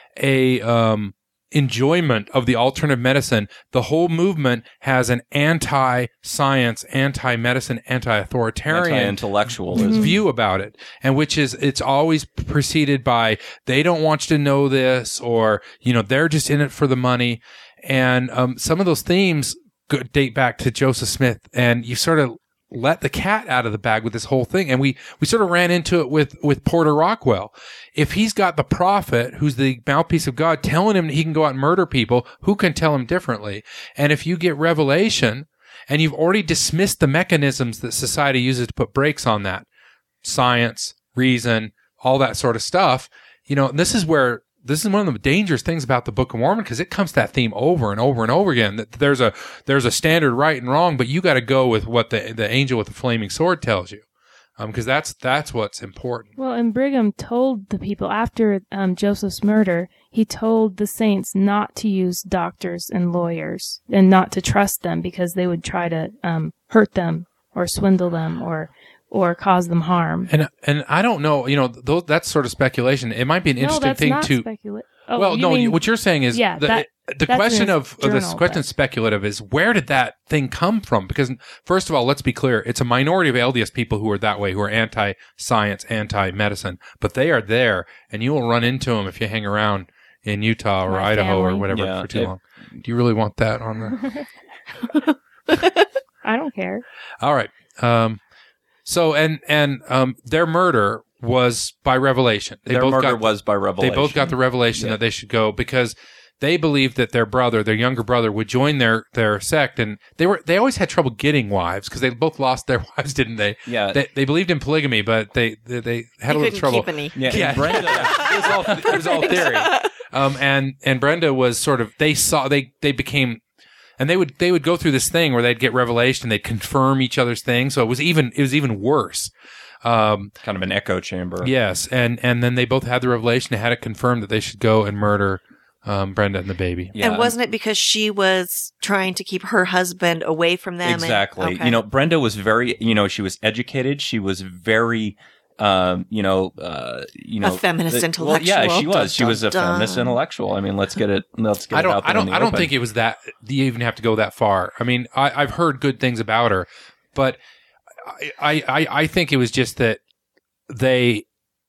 S2: a um, enjoyment of the alternative medicine. The whole movement has an anti-science, anti-medicine, anti-authoritarian
S5: anti-intellectualism.
S2: view about it, and which is it's always preceded by they don't want you to know this, or you know they're just in it for the money, and um, some of those themes go, date back to Joseph Smith, and you sort of let the cat out of the bag with this whole thing, and we we sort of ran into it with with Porter Rockwell. If he's got the prophet who's the mouthpiece of God telling him he can go out and murder people, who can tell him differently? And if you get revelation and you've already dismissed the mechanisms that society uses to put brakes on that, science, reason, all that sort of stuff, you know, and this is where this is one of the dangerous things about the Book of Mormon, because it comes to that theme over and over and over again. That there's a there's a standard right and wrong, but you got to go with what the the angel with the flaming sword tells you, because um, that's that's what's important.
S1: Well, and Brigham told the people after um, Joseph's murder, he told the saints not to use doctors and lawyers and not to trust them because they would try to um, hurt them or swindle them or or cause them harm.
S2: And and I don't know, you know, those, that's sort of speculation. It might be an
S1: No,
S2: interesting
S1: that's
S2: thing
S1: not
S2: to.
S1: specula- oh,
S2: well,
S1: you
S2: no,
S1: mean-
S2: what you're saying is
S1: Yeah,
S2: the,
S1: that-
S2: the
S1: that's
S2: question
S1: in his
S2: of of this
S1: journal,
S2: question
S1: but-
S2: speculative is where did that thing come from? Because first of all, let's be clear, it's a minority of L D S people who are that way, who are anti-science, anti-medicine, but they are there, and you will run into them if you hang around in Utah or
S1: My
S2: Idaho or
S1: family.
S2: whatever
S5: Yeah,
S2: for too
S5: if-
S2: long. Do you really want that on the?
S1: I don't care.
S2: All right. Um, so and and um, their murder was by revelation. They
S5: Their
S2: both
S5: murder
S2: got,
S5: was by revelation.
S2: They both got the revelation
S5: Yeah.
S2: that they should go because they believed that their brother, their younger brother, would join their their sect, and they were they always had trouble getting wives because they both lost their wives, didn't they?
S5: Yeah.
S2: They, they believed in polygamy, but they they, they had
S3: He
S2: a little
S3: couldn't
S2: trouble.
S3: keep any.
S5: Yeah,
S2: Yeah.
S5: and Brenda,
S2: it was all it was all theory. Um, and and Brenda was sort of they saw they they became. And they would they would go through this thing where they'd get revelation, they'd confirm each other's things. So it was even it was even worse. Um,
S5: kind of an echo chamber.
S2: yes, and and then they both had the revelation. They had it confirmed that they should go and murder um, Brenda and the baby.
S5: Yeah.
S3: And wasn't it because she was trying to keep her husband away from them? and-
S5: Exactly.
S3: okay.
S5: You know, Brenda was very, you know, she was educated. She was very, um, you know, uh, you know,
S3: feminist
S5: the- well, yeah,
S3: intellectual.
S5: she was.
S3: Dun,
S5: she was a
S3: dun,
S5: feminist
S3: dun.
S5: intellectual. I mean, let's get it. Let's get
S2: I
S5: it
S2: don't
S5: out there
S2: I don't
S5: in the
S2: I don't
S5: open.
S2: think it was that you even have to go that far. I mean, I, I've heard good things about her, but I I I think it was just that they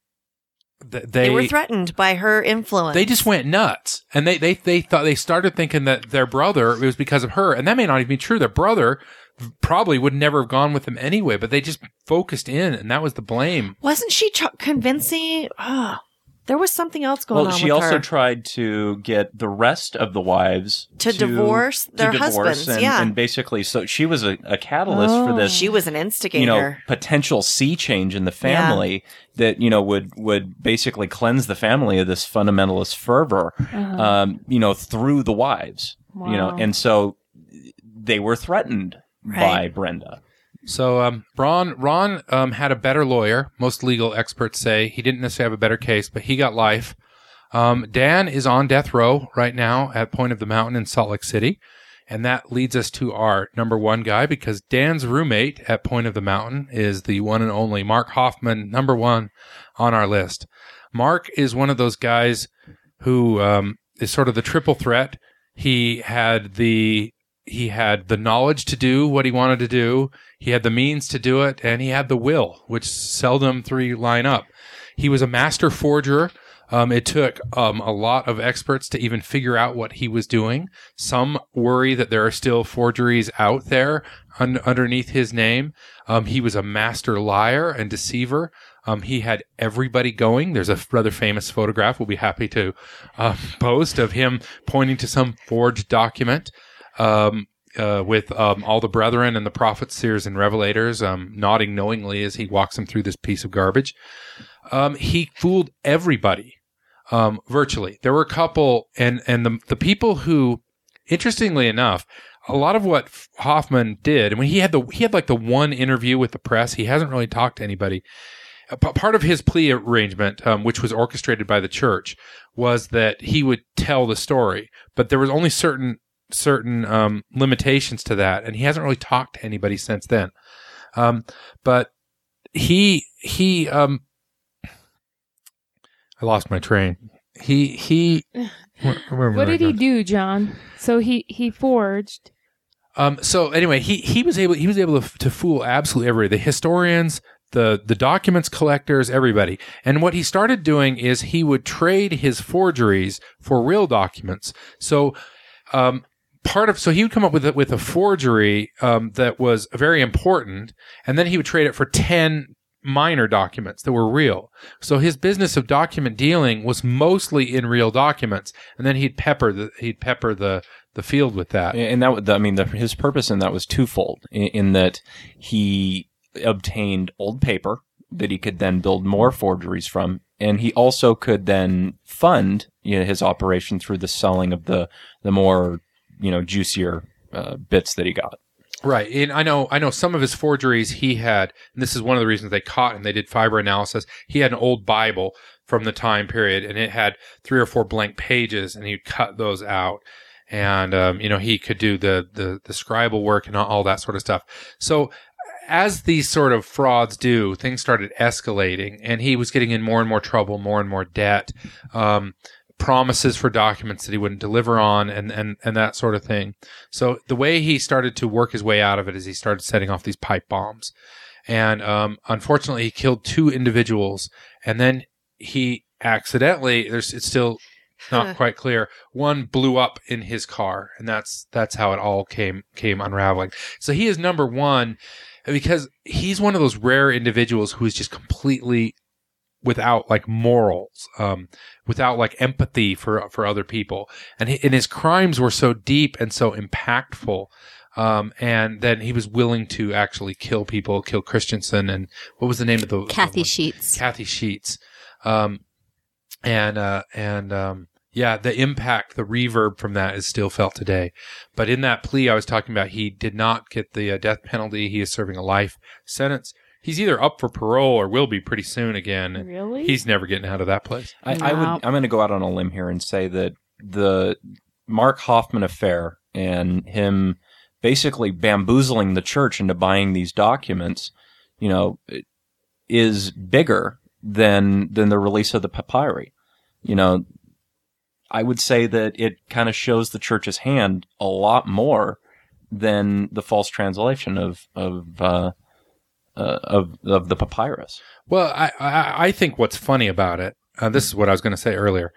S2: th- they
S3: They were threatened by her influence.
S2: they just went nuts, and they, they they thought they started thinking that their brother, it was because of her, and that may not even be true. Their brother probably would never have gone with them anyway, but they just focused in, and that was the blame.
S3: Wasn't she ch- convincing? Oh, there was something else going
S5: Well,
S3: on
S5: she
S3: with
S5: also
S3: her.
S5: tried to get the rest of the wives
S3: To divorce their husbands,
S5: and,
S3: yeah.
S5: and basically, so she was a, a catalyst for
S1: Oh.
S5: this.
S3: She was an instigator.
S5: You know, potential sea change in the family that you know would would basically cleanse the family of this fundamentalist fervor.
S1: Uh-huh.
S5: Um, you know, through the wives. You know,
S1: Wow.
S5: and so they were threatened by
S3: Right.
S5: Brenda.
S2: So um, Ron Ron um, had a better lawyer. Most legal experts say he didn't necessarily have a better case, but he got life. Um, Dan is on death row right now at Point of the Mountain in Salt Lake City. And that leads us to our number one guy, because Dan's roommate at Point of the Mountain is the one and only Mark Hoffman, number one on our list. Mark is one of those guys who um, is sort of the triple threat. He had the he had the knowledge to do what he wanted to do. He had the means to do it, and he had the will, which seldom three line up. He was a master forger Um, it took um, a lot of experts to even figure out what he was doing. Some worry that there are still forgeries out there un- underneath his name. Um, he was a master liar and deceiver. Um, he had everybody going. There's a rather famous photograph we'll be happy to uh, post of him pointing to some forged document um, uh, with um, all the brethren and the prophets, seers, and revelators um, nodding knowingly as he walks them through this piece of garbage. Um, he fooled everybody. Um, virtually. There were a couple, and, and the, the people who, interestingly enough, a lot of what Hoffman did, and when he had the, he had like the one interview with the press, he hasn't really talked to anybody. A p- part of his plea arrangement, um, which was orchestrated by the church, was that he would tell the story, but there was only certain, certain, um, limitations to that, and he hasn't really talked to anybody since then. Um, but he, he, um, I lost my train. He he. Where, where
S1: What did he
S2: going?
S1: do, John? So he he forged.
S2: Um. So anyway, he he was able he was able to, to fool absolutely everybody. The historians, the the documents collectors, everybody. And what he started doing is he would trade his forgeries for real documents. So, um, part of so he would come up with a, with a forgery um that was very important, and then he would trade it for ten minor documents that were real. So his business of document dealing was mostly in real documents, and then he'd pepper the he'd pepper the the field with that.
S5: And that, I mean, the, his purpose in that was twofold. In, in that he obtained old paper that he could then build more forgeries from, and he also could then fund, you know, his operation through the selling of the the more, you know, juicier uh, bits that he got.
S2: Right. And I know I know some of his forgeries he had, and this is one of the reasons they caught him. They did fiber analysis. He had an old Bible from the time period, and it had three or four blank pages, and he'd cut those out. And, um, you know, he could do the, the, the scribal work and all, all that sort of stuff. So as these sort of frauds do, things started escalating, and he was getting in more and more trouble, more and more debt. Um, promises for documents that he wouldn't deliver on, and, and, and that sort of thing. So the way he started to work his way out of it is he started setting off these pipe bombs. And um, unfortunately, he killed two individuals, and then he accidentally, there's it's still not quite clear, one blew up in his car, and that's that's how it all came came unraveling. So he is number one because he's one of those rare individuals who is just completely without like morals, um, without like empathy for for other people, and he, and his crimes were so deep and so impactful, um, and then he was willing to actually kill people, kill Christensen, and what was the name of the
S6: Kathy
S2: the
S6: Sheets.
S2: Kathy Sheets, um, and uh, and um, yeah, the impact, the reverb from that is still felt today. But in that plea I was talking about, he did not get the uh, death penalty. He is serving a life sentence. He's either up for parole or will be pretty soon again.
S1: Really?
S2: He's never getting out of that place.
S5: I, I would. I'm going to go out on a limb here and say that the Mark Hoffman affair and him basically bamboozling the church into buying these documents, you know, is bigger than than the release of the papyri. You know, I would say that it kind of shows the church's hand a lot more than the false translation of of. Uh, Uh, of of the papyrus.
S2: Well, I, I I think what's funny about it, uh, this is what I was going to say earlier.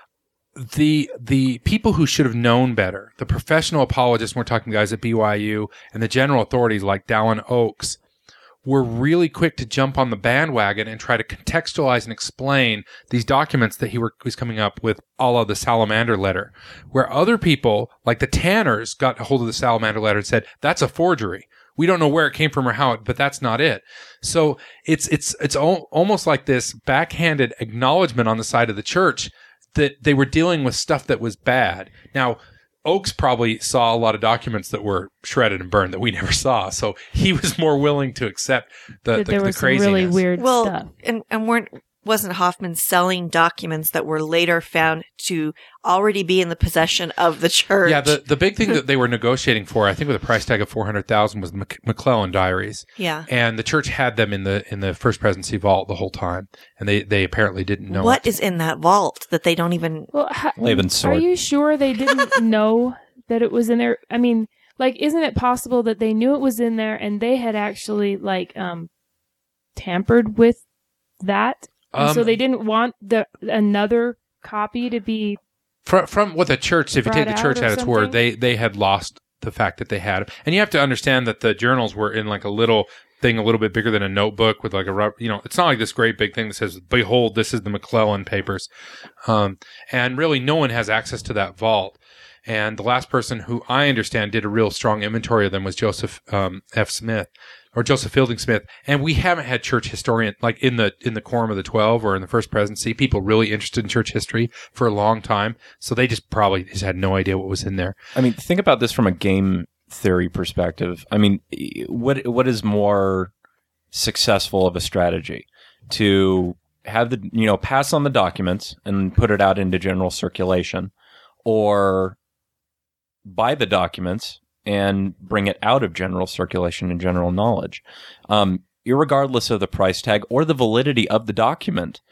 S2: The the people who should have known better, the professional apologists, we're talking guys at B Y U, and the general authorities like Dallin Oaks, were really quick to jump on the bandwagon and try to contextualize and explain these documents that he were, was coming up with, a la the Salamander letter, where other people, like the Tanners, got a hold of the Salamander letter and said, that's a forgery. We don't know where it came from or how it, but that's not it. So it's it's it's al- almost like this backhanded acknowledgement on the side of the church that they were dealing with stuff that was bad. Now, Oakes probably saw a lot of documents that were shredded and burned that we never saw, so he was more willing to accept the,
S1: that
S2: the,
S1: there
S2: the
S1: was some
S2: craziness.
S1: really weird
S3: Well,
S1: stuff.
S3: and and weren't wasn't Hoffman selling documents that were later found to already be in the possession of the church?
S2: Yeah, the, the big thing that they were negotiating for, I think with a price tag of four hundred thousand dollars, was the Mc- McClellan diaries.
S3: Yeah.
S2: And the church had them in the in the First Presidency vault the whole time, and they, they apparently didn't know
S3: What
S2: it.
S3: is in that vault that they don't even?
S1: Well, ha-
S5: Laban's sword.
S1: Are you sure they didn't know that it was in there? I mean, like, isn't it possible that they knew it was in there and they had actually like um tampered with that? And
S2: Um,
S1: so they didn't want the another copy to be.
S2: From, from what the church, if you take the
S1: Brought
S2: church
S1: out or
S2: at its word,
S1: something?
S2: they they had lost the fact that they had. And you have to understand that the journals were in like a little thing, a little bit bigger than a notebook with like a rubber, you know, it's not like this great big thing that says, behold, this is the McClellan papers. Um, and really no one has access to that vault. And the last person who I understand did a real strong inventory of them was Joseph um, F. Smith, or Joseph Fielding Smith. And we haven't had church historian, like in the in the Quorum of the Twelve or in the First Presidency, people really interested in church history for a long time. So they just probably just had no idea what was in there.
S5: I mean, think about this from a game theory perspective. I mean, what what is more successful of a strategy? To have the, you know, pass on the documents and put it out into general circulation, or buy the documents and bring it out of general circulation and general knowledge, um, irregardless of the price tag or the validity of the document.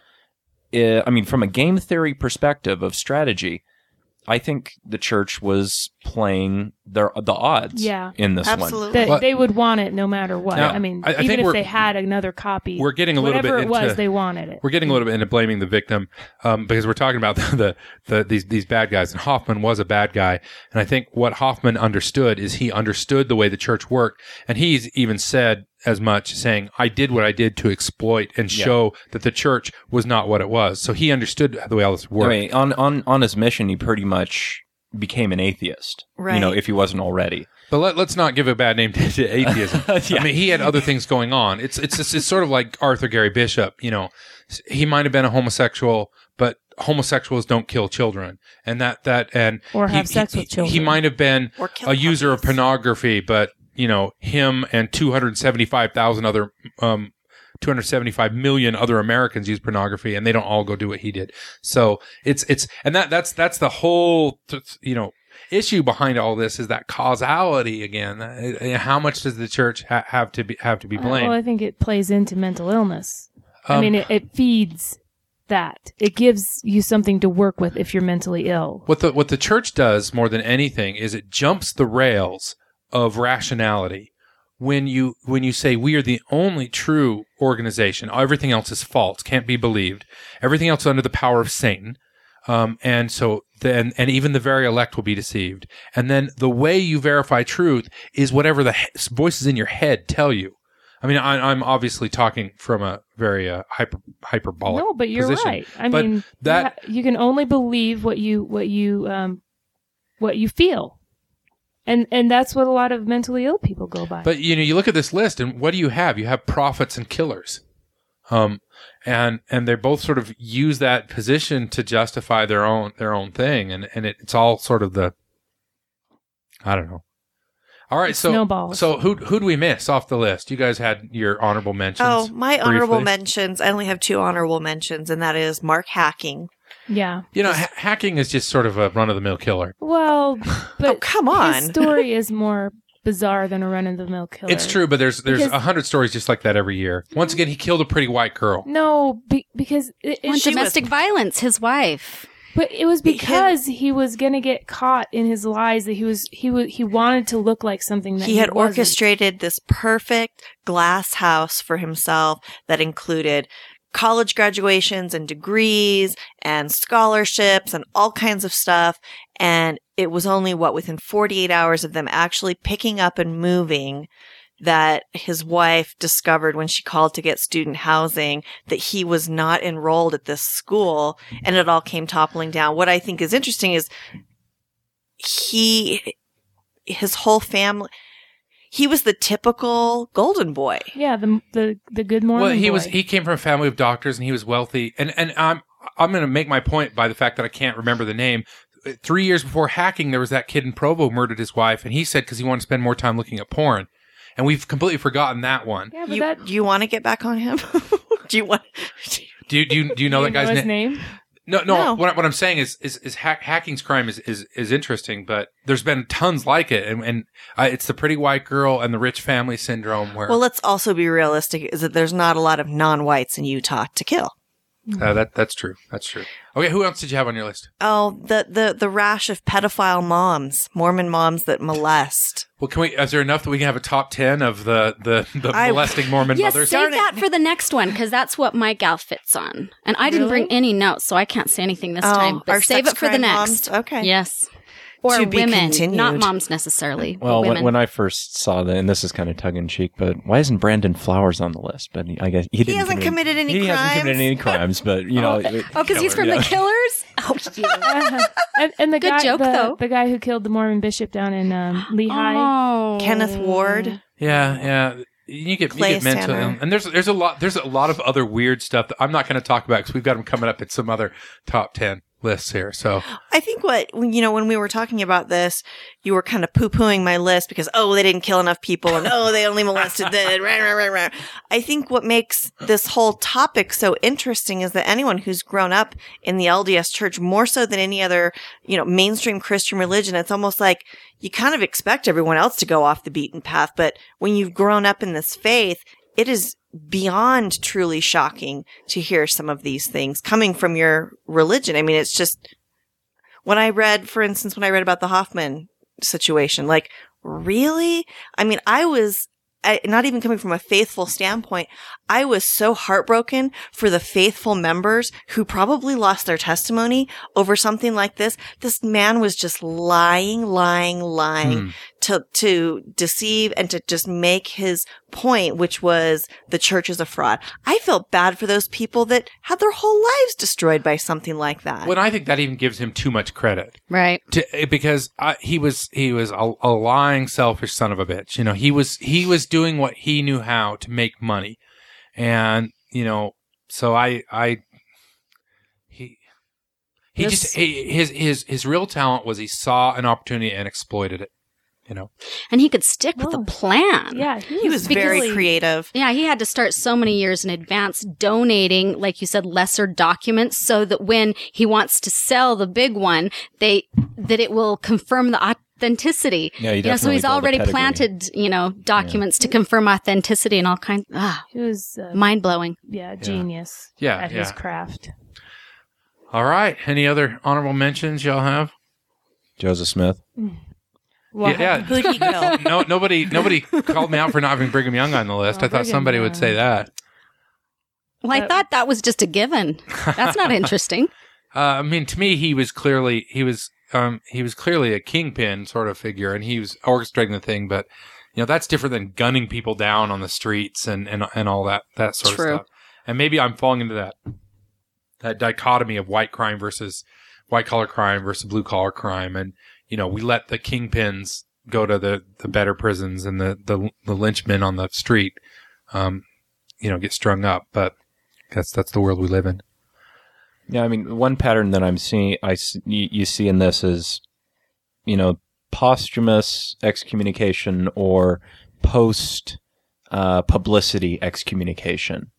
S5: Uh, I mean, from a game theory perspective of strategy, I think the church was playing their the odds
S1: Yeah.
S5: in this
S3: Absolutely.
S1: That
S2: But-
S1: they would want it no matter what.
S2: Now,
S1: I mean,
S2: I- I think
S1: even if
S2: we're-
S1: they had another copy,
S2: we're getting a little bit
S1: whatever it was,
S2: into-
S1: they wanted it.
S2: We're getting a little bit into blaming the victim, um, because we're talking about the, the, the these these bad guys, and Hoffman was a bad guy. And I think what Hoffman understood is he understood the way the church worked, and he's even said as much, saying, "I did what I did to exploit and
S5: Yeah.
S2: show that the church was not what it was." So he understood the way all this
S5: I
S2: worked.
S5: mean, on, on, on his mission, he pretty much became an atheist,
S3: Right.
S5: you know, if he wasn't already.
S2: But let, let's not give a bad name to, to atheism.
S5: Yeah.
S2: I mean, he had other things going on. It's, it's it's it's sort of like Arthur Gary Bishop. You know, he might have been a homosexual, but homosexuals don't kill children, and that that and
S1: Or
S2: he-
S1: have sex
S2: he,
S1: with children.
S2: He might have been
S3: Or kill
S2: a user of
S3: puppies.
S2: pornography, but you know, him and two hundred seventy-five thousand other. Um, two hundred seventy-five million other Americans use pornography, and they don't all go do what he did. So it's it's and that that's that's the whole you know issue behind all this, is that causality again. Uh, How much does the church ha- have to be have to be
S1: Uh,
S2: blamed?
S1: well, I think it plays into mental illness. I
S2: Um,
S1: mean, it, it feeds that. It gives you something to work with if you're mentally ill.
S2: What the what the church does more than anything is it jumps the rails of rationality. When you when you say we are the only true organization, everything else is false, can't be believed. Everything else is under the power of Satan, um, and so then and even the very elect will be deceived. And then the way you verify truth is whatever the he- voices in your head tell you. I mean, I, I'm obviously talking from a very uh, hyper hyperbolic.
S1: No, but you're
S2: position.
S1: right. I
S2: But
S1: mean,
S2: that-
S1: you, ha- you can only believe what you what you um what you feel, and and that's what a lot of mentally ill people go by.
S2: But you know, you look at this list, and what do you have? You have prophets and killers, um, and and they both sort of use that position to justify their own their own thing, and and it, it's all sort of the, I don't know. All right, so
S1: Snowballs.
S2: so who who do we miss off the list? You guys had your honorable mentions.
S3: Oh, my honorable
S2: briefly.
S3: mentions. I only have two honorable mentions, and that is Mark Hacking.
S1: yeah.
S2: You know, ha- hacking is just sort of a run of the mill killer.
S1: Well, but
S3: Oh, come on.
S1: his story is more bizarre than a run of the mill killer.
S2: It's true, but there's there's
S1: Because-
S2: a hundred stories just like that every year. Once again, he killed a pretty white girl.
S1: No, be, because it, it,
S6: On
S3: she
S6: domestic violence, his wife.
S1: but it was
S3: He-
S1: because he was gonna get caught in his lies that he was he was he wanted to look like something that
S3: He
S1: he,
S3: had
S1: wasn't.
S3: orchestrated this perfect glass house for himself that included college graduations and degrees and scholarships and all kinds of stuff. And it was only what within forty-eight hours of them actually picking up and moving that his wife discovered when she called to get student housing that he was not enrolled at this school, and it all came toppling down. What I think is interesting is he, his whole family, he was the typical golden boy.
S1: Yeah, the the the good Mormon
S2: Well, he
S1: boy.
S2: was he came from a family of doctors, and he was wealthy. And and I'm I'm going to make my point by the fact that I can't remember the name. Three years before hacking, there was that kid in Provo who murdered his wife, and he said because he wanted to spend more time looking at porn. And we've completely forgotten that one.
S1: Yeah, but
S3: You,
S1: that
S3: do you want to get back on him? do you want?
S2: Do you do you, do you know
S1: do
S2: that guy's
S1: his
S2: na-
S1: name?
S2: No, no.
S3: No.
S2: What, I- what I'm saying is, is, is hack, hacking's crime is, is, is interesting, but there's been tons like it, and, and uh, it's the pretty white girl and the rich family syndrome. Where
S3: Well, let's also be realistic: is that there's not a lot of non-whites in Utah to kill.
S2: Uh, that that's true. That's true. Okay, who else did you have on your list?
S3: Oh, the, the, the rash of pedophile moms, Mormon moms that molest.
S2: Well, can we? Is there enough that we can have a top ten of the the, the
S3: I-
S2: molesting Mormon
S6: Yes,
S2: mothers?
S6: save that for the next one because that's what my gal fits on. And I didn't
S1: Really?
S6: bring any notes, so I can't say anything this
S3: Oh,
S6: time. But
S3: our
S6: save
S3: sex
S6: it for the
S3: crime
S6: next.
S3: moms? Okay.
S6: Yes. Or
S3: To be
S6: women,
S3: continued.
S6: not moms necessarily. but
S5: Well, when,
S6: women.
S5: when I first saw that, and this is kind of tongue in cheek, but why isn't Brandon Flowers on the list? But he, I guess he, didn't
S3: hasn't
S5: commit-
S3: committed any
S5: he hasn't
S3: crimes.
S5: committed any crimes, but you know, it-
S6: oh, because he's from
S5: yeah.
S6: the Killers. Oh,
S1: Uh-huh. and, and the
S6: Good
S1: guy,
S6: joke,
S1: the,
S6: though.
S1: the guy who killed the Mormon bishop down in um, Lehigh.
S6: oh.
S3: Kenneth Ward.
S2: Yeah, yeah. You get,
S3: Clay
S2: you get mental,
S3: Center.
S2: and there's there's a lot there's a lot of other weird stuff that I'm not going to talk about because we've got them coming up at some other top ten lists here. So
S3: I think what, when, you know, when we were talking about this, you were kind of poo-pooing my list because, oh, they didn't kill enough people and, oh, they only molested the, rah, rah, rah, rah. I think what makes this whole topic so interesting is that anyone who's grown up in the L D S church more so than any other, you know, mainstream Christian religion, it's almost like you kind of expect everyone else to go off the beaten path. But when you've grown up in this faith, it is beyond truly shocking to hear some of these things coming from your religion. I mean, it's just, when I read, for instance, when I read about the Hoffman situation, like, really? I mean, I was, I, not even coming from a faithful standpoint, I was so heartbroken for the faithful members who probably lost their testimony over something like this. This man was just lying, lying, lying
S2: Hmm.
S3: to, to deceive and to just make his point, which was the church is a fraud. I felt bad for those people that had their whole lives destroyed by something like that.
S2: well, I think that even gives him too much credit.
S6: Right.
S2: To, because uh, he was he was a, a lying, selfish son of a bitch. You know, he was he was doing what he knew how to make money, and you know, so I I he he
S1: This-
S2: just he, his his his real talent was he saw an opportunity and exploited it. You know,
S6: And he could stick with
S1: Whoa.
S6: a plan.
S1: Yeah,
S3: he was very
S1: really-
S3: creative.
S6: Yeah, he had to start so many years in advance donating, like you said, lesser documents so that when he wants to sell the big one, they that it will confirm the authenticity.
S5: Yeah, he
S6: You know, so
S5: definitely
S6: he's
S5: built a
S6: already
S5: pedigree.
S6: planted, you know, documents to confirm authenticity and all kinds. Ah,
S1: He was, uh,
S6: mind blowing.
S1: yeah, genius
S2: Yeah,
S1: at his
S2: yeah.
S1: craft.
S2: all right. Any other honorable mentions y'all have?
S5: Joseph Smith.
S1: Well,
S2: yeah, yeah.
S3: Who'd he kill?
S2: No, nobody nobody called me out for not having Brigham Young on the list.
S1: Oh,
S2: I thought
S1: Brigham
S2: somebody
S1: Young.
S2: would say that.
S6: Well, I
S1: Uh,
S6: thought that was just a given. That's not interesting.
S2: Uh, I mean, to me, he was clearly he was um, he was clearly a kingpin sort of figure, and he was orchestrating the thing. But you know, that's different than gunning people down on the streets and and, and all that that sort
S6: True.
S2: of stuff. And maybe I'm falling into that that dichotomy of white crime versus white collar crime versus blue collar crime, and you know, we let the kingpins go to the, the better prisons and the, the the lynchmen on the street, um, you know, get strung up. But that's that's the world we live in.
S5: Yeah, I mean, one pattern that I'm seeing, I s- you, you see in this is, you know, posthumous excommunication or post uh, publicity excommunication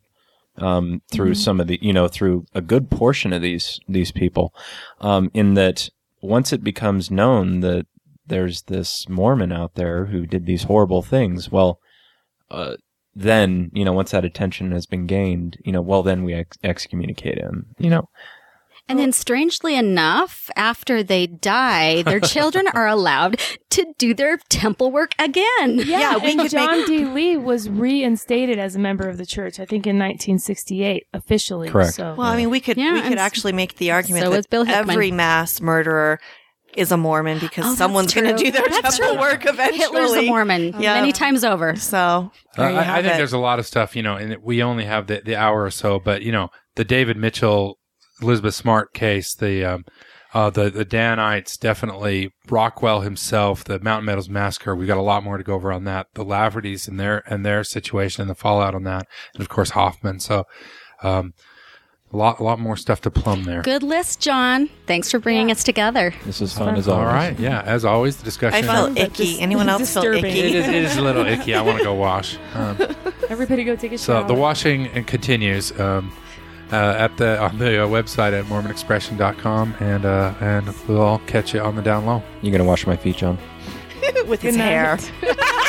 S5: um, through some of the, you know, through a good portion of these these people, um, in that once it becomes known that there's this Mormon out there who did these horrible things, well, uh, then, you know, once that attention has been gained, you know, well, then we ex- excommunicate him, you know.
S6: And then, strangely enough, after they die, their children are allowed to do their temple work again.
S1: Yeah,
S3: Yeah, we
S1: and
S3: could
S1: John
S3: make-
S1: D. Lee was reinstated as a member of the church, I think in nineteen sixty-eight, officially.
S5: Correct.
S1: So.
S3: Well, I mean, we could
S6: Yeah,
S3: we
S6: and
S3: could
S6: s-
S3: actually make the argument
S6: so
S3: that
S6: is Bill Hickman.
S3: every mass murderer is a Mormon because
S6: Oh, that's
S3: someone's going to
S6: true.
S3: do their
S6: That's
S3: temple
S6: true.
S3: work eventually.
S6: Hitler's a Mormon
S3: Yeah.
S6: many times over.
S3: So there
S2: Uh,
S3: you
S2: I, I
S3: have
S2: think
S3: it.
S2: there's a lot of stuff, you know, and we only have the, the hour or so, but you know, the David Mitchell, Elizabeth Smart case, the um, uh, the the Danites, definitely Rockwell himself, the Mountain Meadows massacre. We've got a lot more to go over on that. The Laffertys and their and their situation and the fallout on that, and of course Hoffman. So, um, a lot a lot more stuff to plumb there.
S6: Good list, John. Thanks for bringing us together.
S5: This is fun
S1: fun.
S5: as
S2: All
S5: always.
S2: right, yeah. As always, the discussion.
S3: I felt
S1: But
S3: icky.
S1: just
S3: Anyone else felt
S1: disturbing.
S3: icky?
S2: it is it is a little icky. I want to go wash. Um,
S1: Everybody go take a
S2: So
S1: shower.
S2: the washing continues um, uh, at the on the uh, website at mormon expression dot com, and uh, and we'll all catch you on the down low.
S5: You gonna wash my feet, John?
S3: with his
S1: Good
S3: hair.
S1: night.